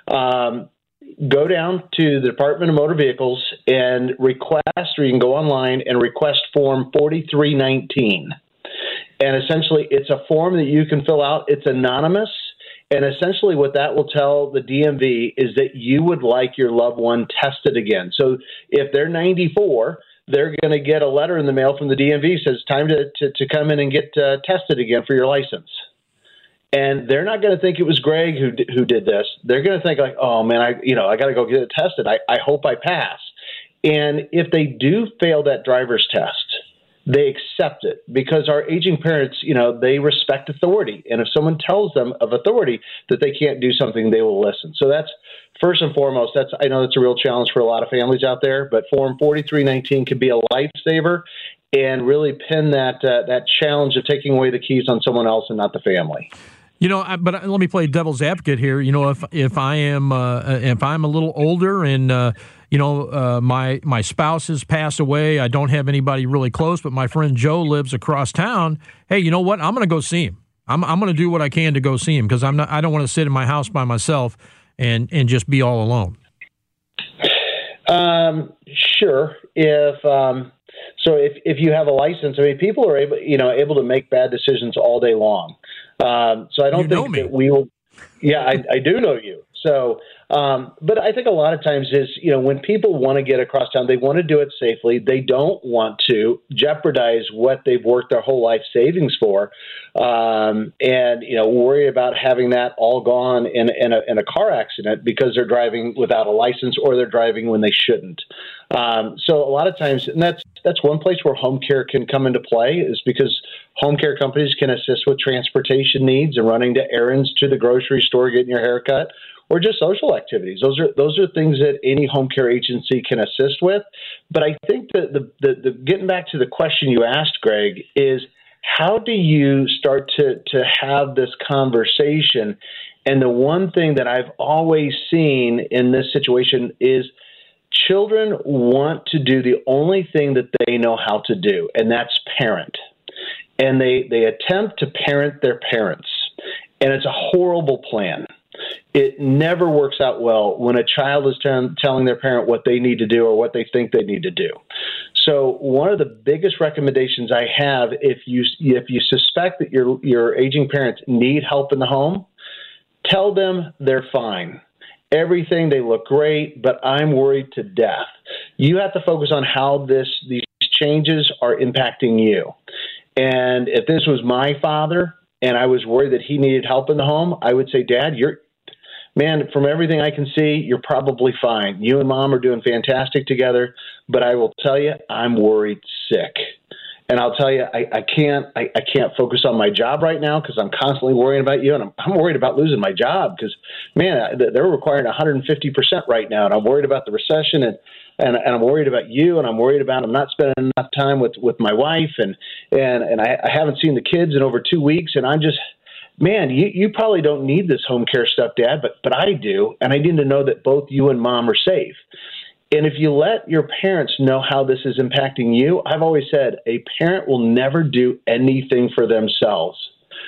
go down to the Department of Motor Vehicles and request, or you can go online and request Form 4319. And essentially, it's a form that you can fill out. It's anonymous. And essentially what that will tell the DMV is that you would like your loved one tested again. So if they're 94, they're going to get a letter in the mail from the DMV that says time to come in and get tested again for your license. And they're not going to think it was Greg who did this. They're going to think like, oh man, I got to go get it tested. I hope I pass. And if they do fail that driver's test, they accept it because our aging parents, they respect authority. And if someone tells them of authority that they can't do something, they will listen. So that's first and foremost. I know that's a real challenge for a lot of families out there, but Form 4319 can be a lifesaver and really pin that challenge of taking away the keys on someone else and not the family. But let me play devil's advocate here. If I am if I'm a little older and my spouse has passed away, I don't have anybody really close, but my friend Joe lives across town. Hey, you know what? I'm going to go see him. I'm going to do what I can to go see him because I don't want to sit in my house by myself and just be all alone. Sure. If you have a license, people are able to make bad decisions all day long. So I don't think that we will. Yeah, I do know you. So, but I think a lot of times is, when people want to get across town, they want to do it safely. They don't want to jeopardize what they've worked their whole life savings for, and worry about having that all gone in a car accident because they're driving without a license or they're driving when they shouldn't. So a lot of times, and that's one place where home care can come into play, is because home care companies can assist with transportation needs and running to errands to the grocery store, getting your hair cut, or just social activities. Those are things that any home care agency can assist with. But I think that the getting back to the question you asked, Greg, is how do you start to have this conversation? And the one thing that I've always seen in this situation is children want to do the only thing that they know how to do, and that's parent. And they attempt to parent their parents. And it's a horrible plan. It never works out well when a child is telling their parent what they need to do or what they think they need to do. So one of the biggest recommendations I have, if you suspect that your aging parents need help in the home, tell them they're fine. Everything, they look great, but I'm worried to death. You have to focus on how these changes are impacting you. And if this was my father and I was worried that he needed help in the home, I would say, Dad, from everything I can see, you're probably fine. You and Mom are doing fantastic together, but I will tell you, I'm worried sick. And I'll tell you, I can't focus on my job right now because I'm constantly worrying about you, and I'm worried about losing my job because, man, they're requiring 150% right now, and I'm worried about the recession, and I'm worried about you, and I'm worried about I'm not spending enough time with my wife, and I haven't seen the kids in over 2 weeks, and I'm just, man, you probably don't need this home care stuff, Dad, but I do, and I need to know that both you and Mom are safe. And if you let your parents know how this is impacting you, I've always said a parent will never do anything for themselves.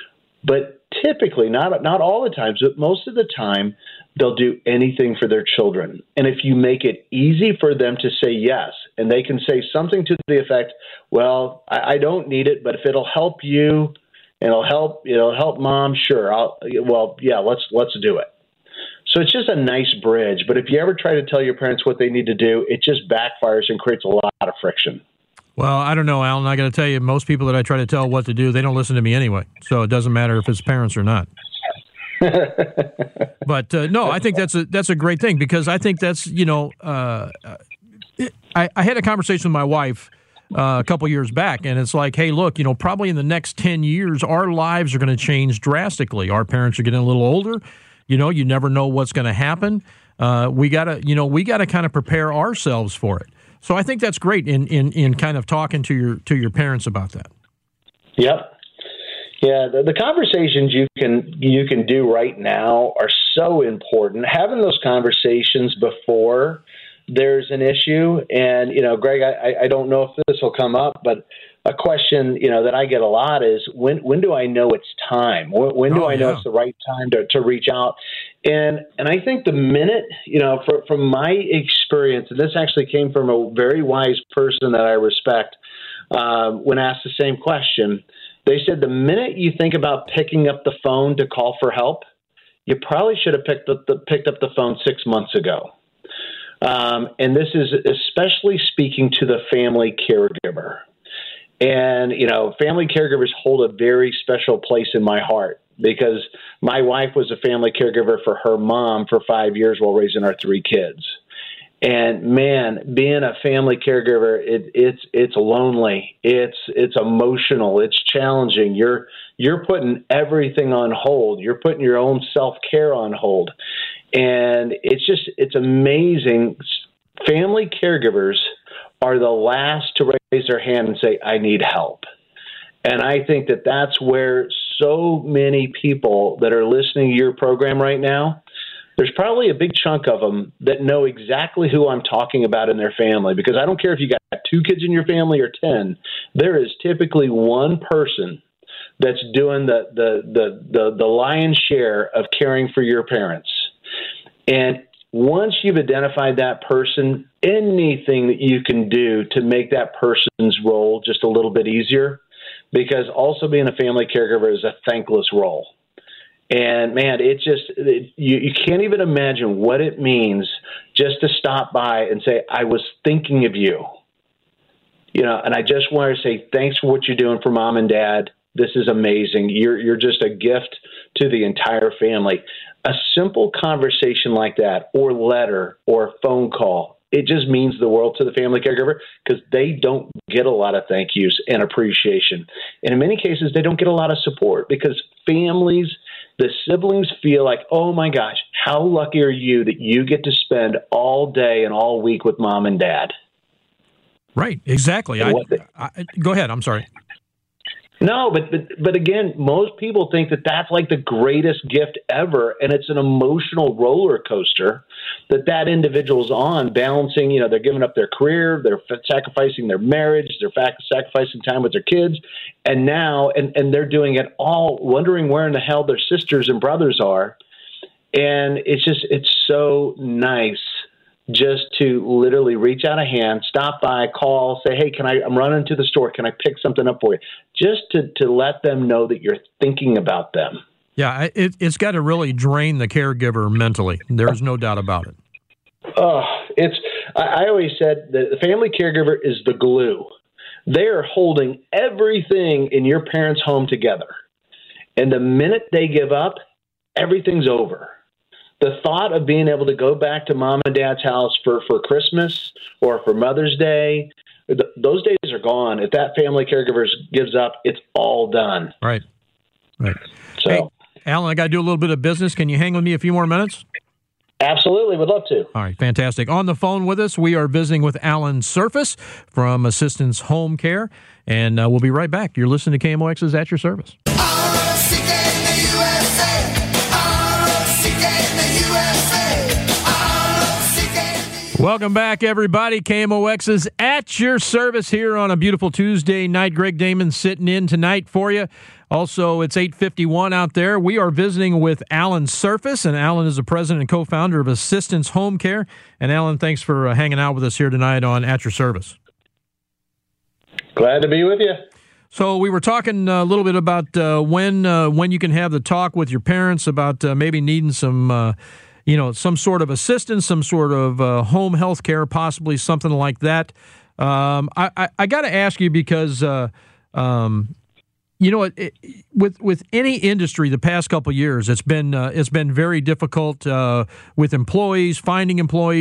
But typically, not all the times, but most of the time, they'll do anything for their children. And if you make it easy for them to say yes, and they can say something to the effect, well, I don't need it, but if it'll help you and it'll help Mom, sure. Let's do it. So it's just a nice bridge. But if you ever try to tell your parents what they need to do, it just backfires and creates a lot of friction. Well, I don't know, Alan. I got to tell you, most people that I try to tell what to do, they don't listen to me anyway. So it doesn't matter if it's parents or not. But no, I think that's a great thing because I think that's, I had a conversation with my wife a couple years back, and it's like, hey, look, probably in the next 10 years, our lives are going to change drastically. Our parents are getting a little older. You never know what's going to happen. We gotta kind of prepare ourselves for it. So I think that's great in kind of talking to your parents about that. Yep. Yeah, the conversations you can do right now are so important. Having those conversations before there's an issue, and Greg, I don't know if this will come up, but a question that I get a lot is when do I know it's time? When do I know it's the right time to reach out? And I think the minute from my experience, and this actually came from a very wise person that I respect, when asked the same question, they said the minute you think about picking up the phone to call for help, you probably should have picked up the phone 6 months ago. And this is especially speaking to the family caregiver. And, family caregivers hold a very special place in my heart because my wife was a family caregiver for her mom for 5 years while raising our 3 kids. And man, being a family caregiver, it's lonely. It's emotional. It's challenging. You're putting everything on hold. You're putting your own self-care on hold. And it's amazing. Family caregivers are the last to raise their hand and say, I need help. And I think that that's where so many people that are listening to your program right now, there's probably a big chunk of them that know exactly who I'm talking about in their family, because I don't care if you got 2 kids in your family or 10, there is typically one person that's doing the lion's share of caring for your parents. And once you've identified that person, anything that you can do to make that person's role just a little bit easier, because also being a family caregiver is a thankless role. And man, you can't even imagine what it means just to stop by and say, I was thinking of you. And I just want to say thanks for what you're doing for mom and dad. This is amazing. You're just a gift to the entire family. A simple conversation like that, or letter, or phone call, it just means the world to the family caregiver, because they don't get a lot of thank yous and appreciation. And in many cases, they don't get a lot of support, because families, the siblings feel like, oh my gosh, how lucky are you that you get to spend all day and all week with mom and dad? Right, exactly. Go ahead, I'm sorry. No, but again, most people think that that's like the greatest gift ever, and it's an emotional roller coaster that individual's on, balancing, they're giving up their career, they're sacrificing their marriage, they're sacrificing time with their kids, and now, and they're doing it all, wondering where in the hell their sisters and brothers are, and it's so nice just to literally reach out a hand, stop by, call, say, hey, I'm running to the store. Can I pick something up for you? Just to let them know that you're thinking about them. Yeah, it's got to really drain the caregiver mentally. There's no doubt about it. I always said that the family caregiver is the glue. They are holding everything in your parents' home together. And the minute they give up, everything's over. The thought of being able to go back to mom and dad's house for Christmas or for Mother's Day, those days are gone. If that family caregiver gives up, it's all done. Right. So, hey, Alan, I got to do a little bit of business. Can you hang with me a few more minutes? Absolutely. Would love to. All right. Fantastic. On the phone with us, we are visiting with Alan Surface from Assistance Home Care, and we'll be right back. You're listening to KMOX's At Your Service. Welcome back, everybody. KMOX is at your service here on a beautiful Tuesday night. Greg Damon sitting in tonight for you. Also, it's 8:51 out there. We are visiting with Alan Surface, and Alan is the president and co-founder of Assistance Home Care. And Alan, thanks for hanging out with us here tonight on At Your Service. Glad to be with you. So we were talking a little bit about when you can have the talk with your parents about maybe needing some some sort of assistance, some sort of home health care, possibly something like that. I got to ask you because, with any industry the past couple of years, it's been very difficult with employees, finding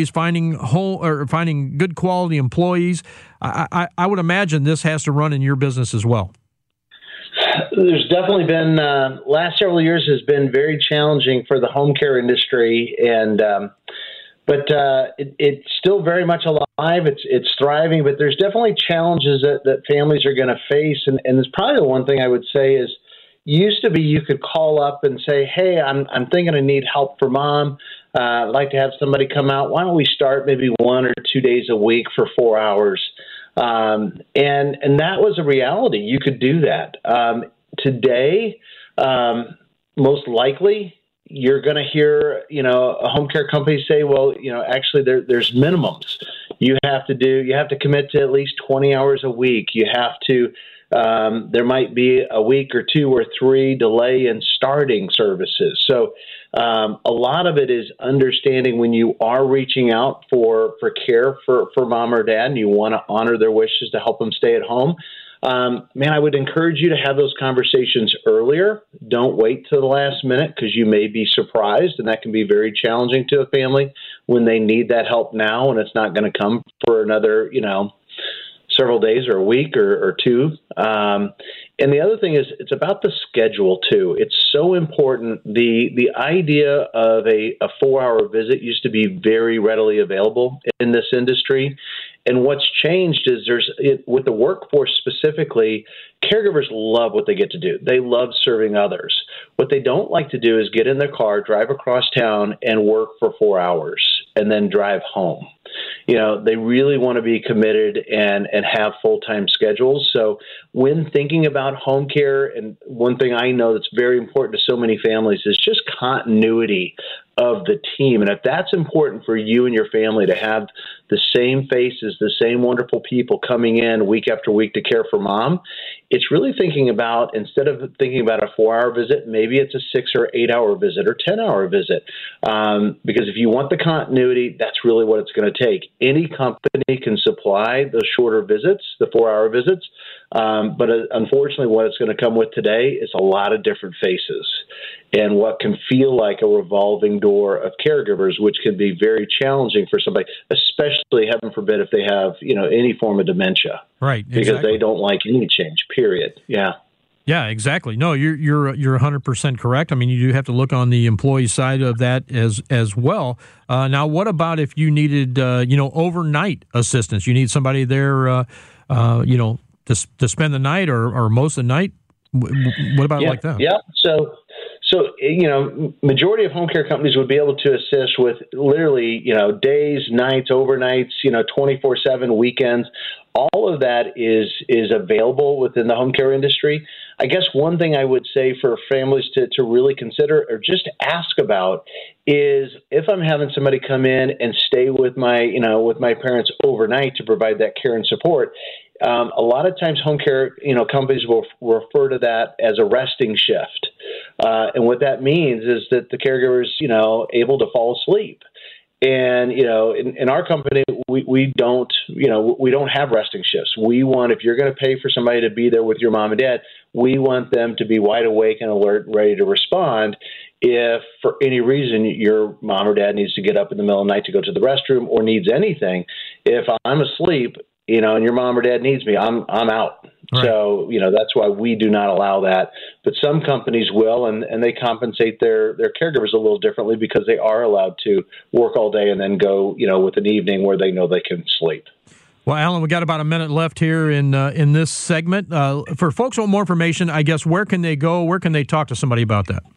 good quality employees. I would imagine this has to run in your business as well. There's definitely been last several years has been very challenging for the home care industry, and but it's still very much alive. It's thriving, but there's definitely challenges that families are going to face, and it's probably the one thing I would say is used to be you could call up and say, hey, I'm thinking I need help for mom. I'd like to have somebody come out. Why don't we start maybe 1 or 2 days a week for 4 hours? And that was a reality. You could do that. Today, most likely you're going to hear, a home care company say, well, actually there's minimums. You have to commit to at least 20 hours a week. You have to, there might be a week or 2 or 3 delay in starting services. So, a lot of it is understanding when you are reaching out for care for mom or dad and you want to honor their wishes to help them stay at home. I would encourage you to have those conversations earlier. Don't wait till the last minute because you may be surprised, and that can be very challenging to a family. when they need that help now, and it's not going to come for another, several days or a week or two. And the other thing is it's about the schedule too. It's so important. The idea of a 4-hour visit used to be very readily available in this industry. And what's changed is with the workforce specifically, caregivers love what they get to do. They love serving others. What they don't like to do is get in their car, drive across town, and work for 4 hours and then drive home. They really want to be committed and have full-time schedules. So when thinking about home care, and one thing I know that's very important to so many families is just continuity of the team. And if that's important for you and your family to have the same faces, the same wonderful people coming in week after week to care for mom, it's really thinking about, instead of thinking about a 4-hour visit, maybe it's a 6 or 8 hour visit or 10-hour visit. Because if you want the continuity, that's really what it's going to take. Any company can supply those shorter visits, the 4-hour visits. But unfortunately, what it's going to come with today is a lot of different faces and what can feel like a revolving door of caregivers, which can be very challenging for somebody, especially, heaven forbid, if they have, any form of dementia. Right. Exactly. Because they don't like any change, period. Yeah. Yeah, exactly. No, you're 100% correct. I mean, you do have to look on the employee side of that as well. Now, what about if you needed, overnight assistance? You need somebody there, to spend the night or most of the night? What about like that? Yeah. So, majority of home care companies would be able to assist with literally, days, nights, overnights, 24/7 weekends. All of that is available within the home care industry. I guess one thing I would say for families to really consider or just ask about is if I'm having somebody come in and stay with my parents overnight to provide that care and support. A lot of times home care, companies will refer to that as a resting shift. And what that means is that the caregiver is, able to fall asleep. And, in our company, we don't have resting shifts. We want, if you're going to pay for somebody to be there with your mom and dad, we want them to be wide awake and alert, ready to respond. If for any reason your mom or dad needs to get up in the middle of the night to go to the restroom or needs anything, if I'm asleep, and your mom or dad needs me, I'm out. Right. So, that's why we do not allow that. But some companies will, and they compensate their caregivers a little differently because they are allowed to work all day and then go, with an evening where they know they can sleep. Well, Alan, we got about a minute left here in this segment. For folks who want more information, I guess, where can they go? Where can they talk to somebody about that?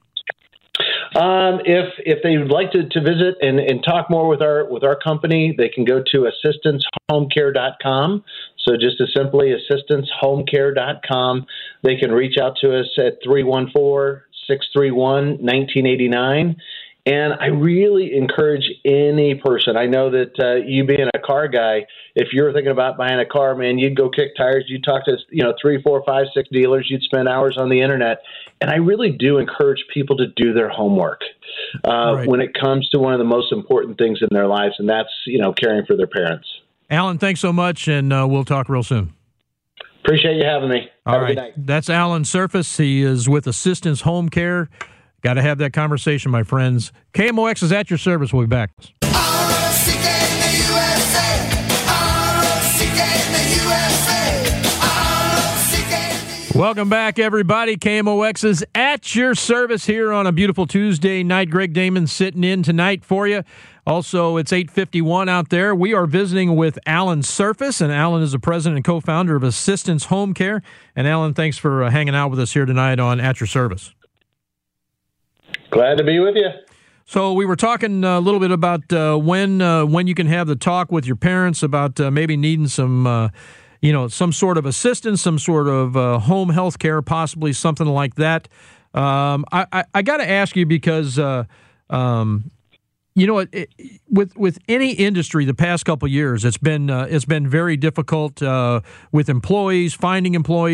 If they would like to visit and talk more with our company, they can go to assistancehomecare.com. So just as simply assistancehomecare.com. They can reach out to us at 314-631-1989. And I really encourage any person. I know that you being a car guy, if you're thinking about buying a car, man, you'd go kick tires. You'd talk to 3, 4, 5, 6 dealers. You'd spend hours on the internet. And I really do encourage people to do their homework when it comes to one of the most important things in their lives, and that's caring for their parents. Alan, thanks so much, and we'll talk real soon. Appreciate you having me. Have a good night. That's Alan Surface. He is with Assistance Home Care. Got to have that conversation, my friends. KMOX is at your service. We'll be back. Welcome back, everybody. KMOX is at your service here on a beautiful Tuesday night. Greg Damon sitting in tonight for you. Also, it's 8:51 out there. We are visiting with Alan Surface, and Alan is the president and co-founder of Assistance Home Care. And Alan, thanks for hanging out with us here tonight on At Your Service. Glad to be with you. So we were talking a little bit about when you can have the talk with your parents about maybe needing some some sort of assistance, some sort of home health care, possibly something like that. I got to ask you because, with any industry the past couple of years, it's been very difficult with employees, finding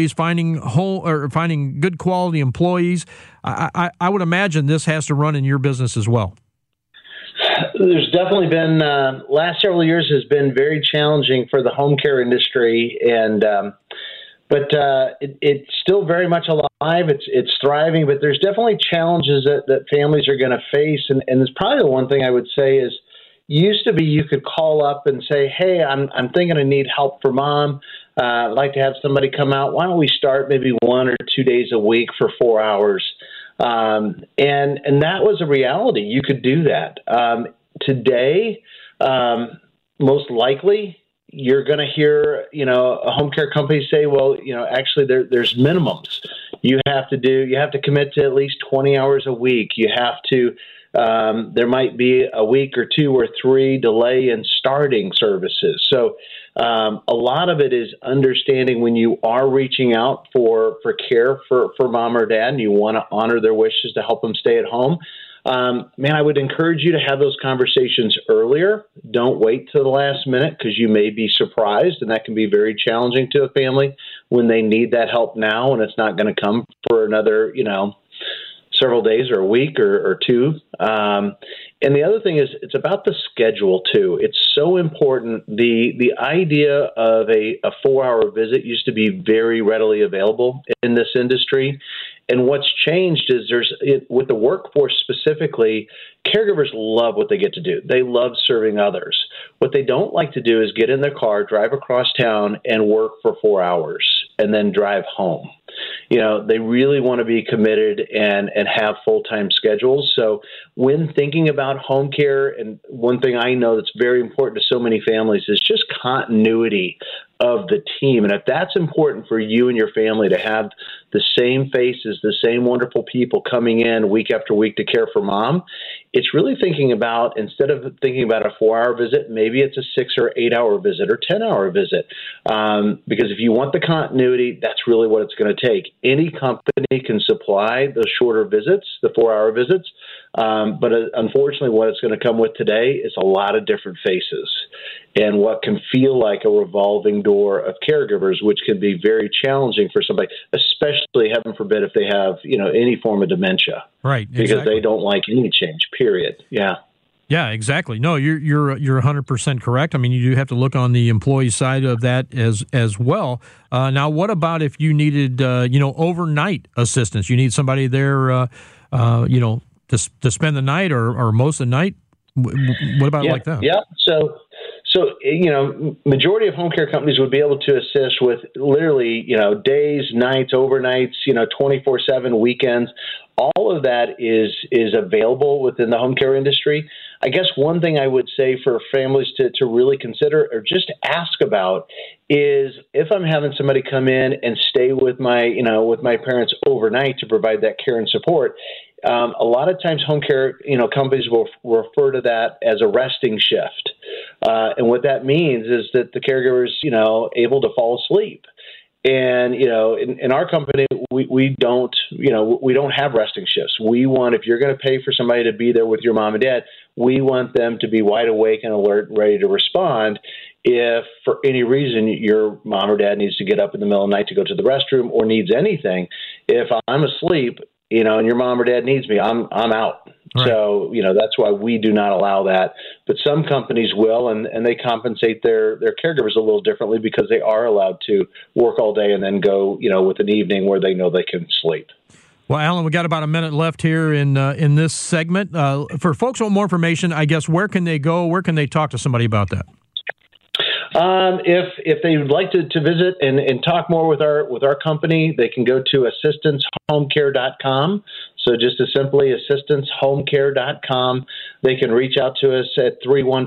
good quality employees. I would imagine this has to run in your business as well. There's definitely been last several years has been very challenging for the home care industry, but it's still very much alive. It's thriving, but there's definitely challenges that families are going to face, and it's probably the one thing I would say is, used to be you could call up and say, hey, I'm thinking I need help for mom. I'd like to have somebody come out. Why don't we start maybe 1 or 2 days a week for 4 hours? And that was a reality. You could do that. Today, most likely, you're going to hear, a home care company say, well, actually there's minimums. You have to commit to at least 20 hours a week. You have to, there might be a week or 2 or 3 delay in starting services. So a lot of it is understanding when you are reaching out for care for mom or dad and you want to honor their wishes to help them stay at home. I would encourage you to have those conversations earlier. Don't wait till the last minute because you may be surprised, and that can be very challenging to a family when they need that help now and it's not going to come for another, several days or a week or 2. And the other thing is it's about the schedule too. It's so important. The idea of a 4-hour visit used to be very readily available in this industry. And what's changed is with the workforce specifically, caregivers love what they get to do. They love serving others. What they don't like to do is get in their car, drive across town, and work for 4 hours and then drive home. They really want to be committed and have full-time schedules. So when thinking about home care, and one thing I know that's very important to so many families is just continuity of the team. And if that's important for you and your family to have the same faces, the same wonderful people coming in week after week to care for mom, it's really thinking about, instead of thinking about a 4-hour visit, maybe it's a 6 or 8 hour visit or 10-hour visit. Because if you want the continuity, that's really what it's going to take. Any company can supply those shorter visits, the 4-hour visits. But unfortunately, what it's going to come with today is a lot of different faces and what can feel like a revolving door of caregivers, which can be very challenging for somebody, especially, heaven forbid, if they have, any form of dementia. Right. Because exactly. they don't like any change, period. Yeah. Yeah, exactly. No, you're 100% correct. I mean, you do have to look on the employee side of that as well. Now, what about if you needed, overnight assistance? You need somebody there, to spend the night or most of the night. What about like that? Yeah. So majority of home care companies would be able to assist with literally, days, nights, overnights, 24/7 weekends. All of that is available within the home care industry. I guess one thing I would say for families to really consider or just ask about is if I'm having somebody come in and stay with my parents overnight to provide that care and support. A lot of times home care, companies will refer to that as a resting shift. And what that means is that the caregiver is, able to fall asleep. And, in our company, we don't have resting shifts. We want, if you're going to pay for somebody to be there with your mom and dad, we want them to be wide awake and alert, ready to respond. If for any reason your mom or dad needs to get up in the middle of the night to go to the restroom or needs anything, if I'm asleep, and your mom or dad needs me, I'm out. Right. So, that's why we do not allow that. But some companies will, and they compensate their caregivers a little differently because they are allowed to work all day and then go, with an evening where they know they can sleep. Well, Alan, we got about a minute left here in this segment. For folks who want more information, I guess, where can they go? Where can they talk to somebody about that? If they would like to visit and talk more with our company, they can go to assistancehomecare.com. So just as simply assistancehomecare.com. They can reach out to us at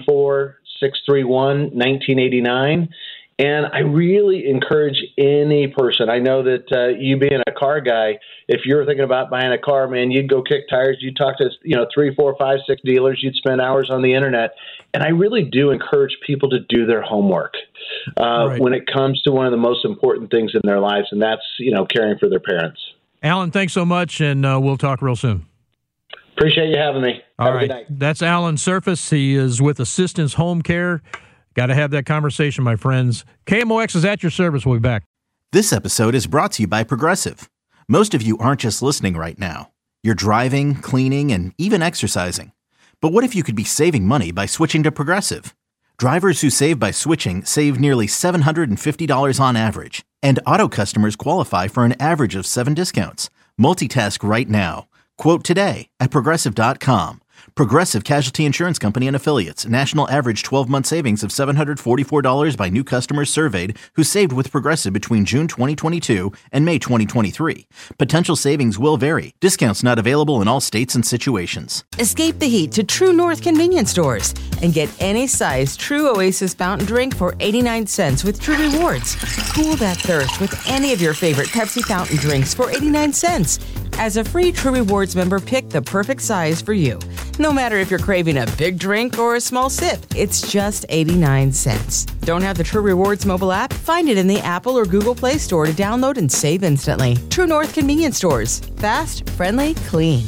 314-631-1989. And I really encourage any person. I know that you being a car guy, if you're thinking about buying a car, man, you'd go kick tires. You'd talk to 3, 4, 5, 6 dealers. You'd spend hours on the internet. And I really do encourage people to do their homework when it comes to one of the most important things in their lives, and that's caring for their parents. Alan, thanks so much, and we'll talk real soon. Appreciate you having me. All right, that's Alan Surface. He is with Assistance Home Care. Got to have that conversation, my friends. KMOX is at your service. We'll be back. This episode is brought to you by Progressive. Most of you aren't just listening right now. You're driving, cleaning, and even exercising. But what if you could be saving money by switching to Progressive? Drivers who save by switching save nearly $750 on average. And auto customers qualify for an average of 7 discounts. Multitask right now. Quote today at Progressive.com. Progressive Casualty Insurance Company and Affiliates. National average 12-month savings of $744 by new customers surveyed who saved with Progressive between June 2022 and May 2023. Potential savings will vary. Discounts not available in all states and situations. Escape the heat to True North convenience stores and get any size True Oasis fountain drink for 89 cents with True Rewards. Cool that thirst with any of your favorite Pepsi fountain drinks for 89 cents. As a free True Rewards member, pick the perfect size for you. No matter if you're craving a big drink or a small sip, it's just 89 cents. Don't have the True Rewards mobile app? Find it in the Apple or Google Play Store to download and save instantly. True North convenience stores. Fast, friendly, clean.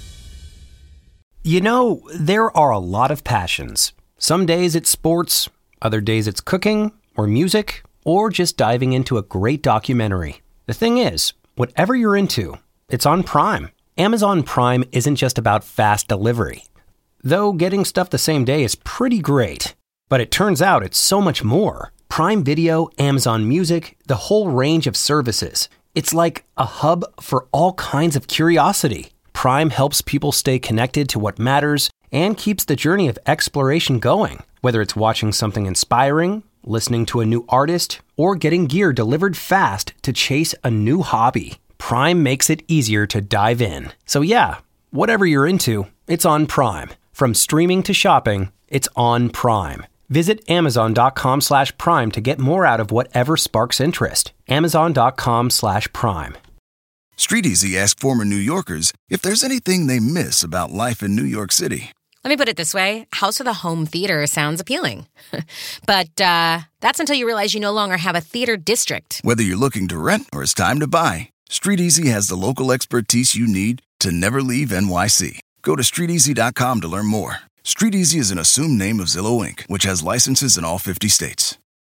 You know, there are a lot of passions. Some days it's sports, other days it's cooking, or music, or just diving into a great documentary. The thing is, whatever you're into, it's on Prime. Amazon Prime isn't just about fast delivery. Though getting stuff the same day is pretty great. But it turns out it's so much more. Prime Video, Amazon Music, the whole range of services. It's like a hub for all kinds of curiosity. Prime helps people stay connected to what matters and keeps the journey of exploration going. Whether it's watching something inspiring, listening to a new artist, or getting gear delivered fast to chase a new hobby. Prime makes it easier to dive in. So yeah, whatever you're into, it's on Prime. From streaming to shopping, it's on Prime. Visit Amazon.com/Prime to get more out of whatever sparks interest. Amazon.com/Prime. StreetEasy asked former New Yorkers if there's anything they miss about life in New York City. Let me put it this way. House with a home theater sounds appealing. But that's until you realize you no longer have a theater district. Whether you're looking to rent or it's time to buy, StreetEasy has the local expertise you need to never leave NYC. Go to StreetEasy.com to learn more. StreetEasy is an assumed name of Zillow Inc., which has licenses in all 50 states.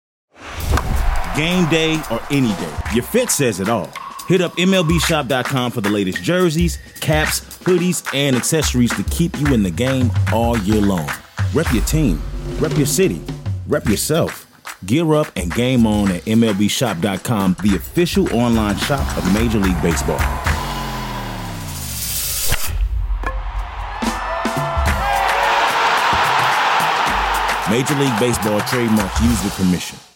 Game day or any day, your fit says it all. Hit up MLBshop.com for the latest jerseys, caps, hoodies, and accessories to keep you in the game all year long. Rep your team, rep your city, rep yourself. Gear up and game on at MLBshop.com, the official online shop of Major League Baseball. Major League Baseball trademark used with permission.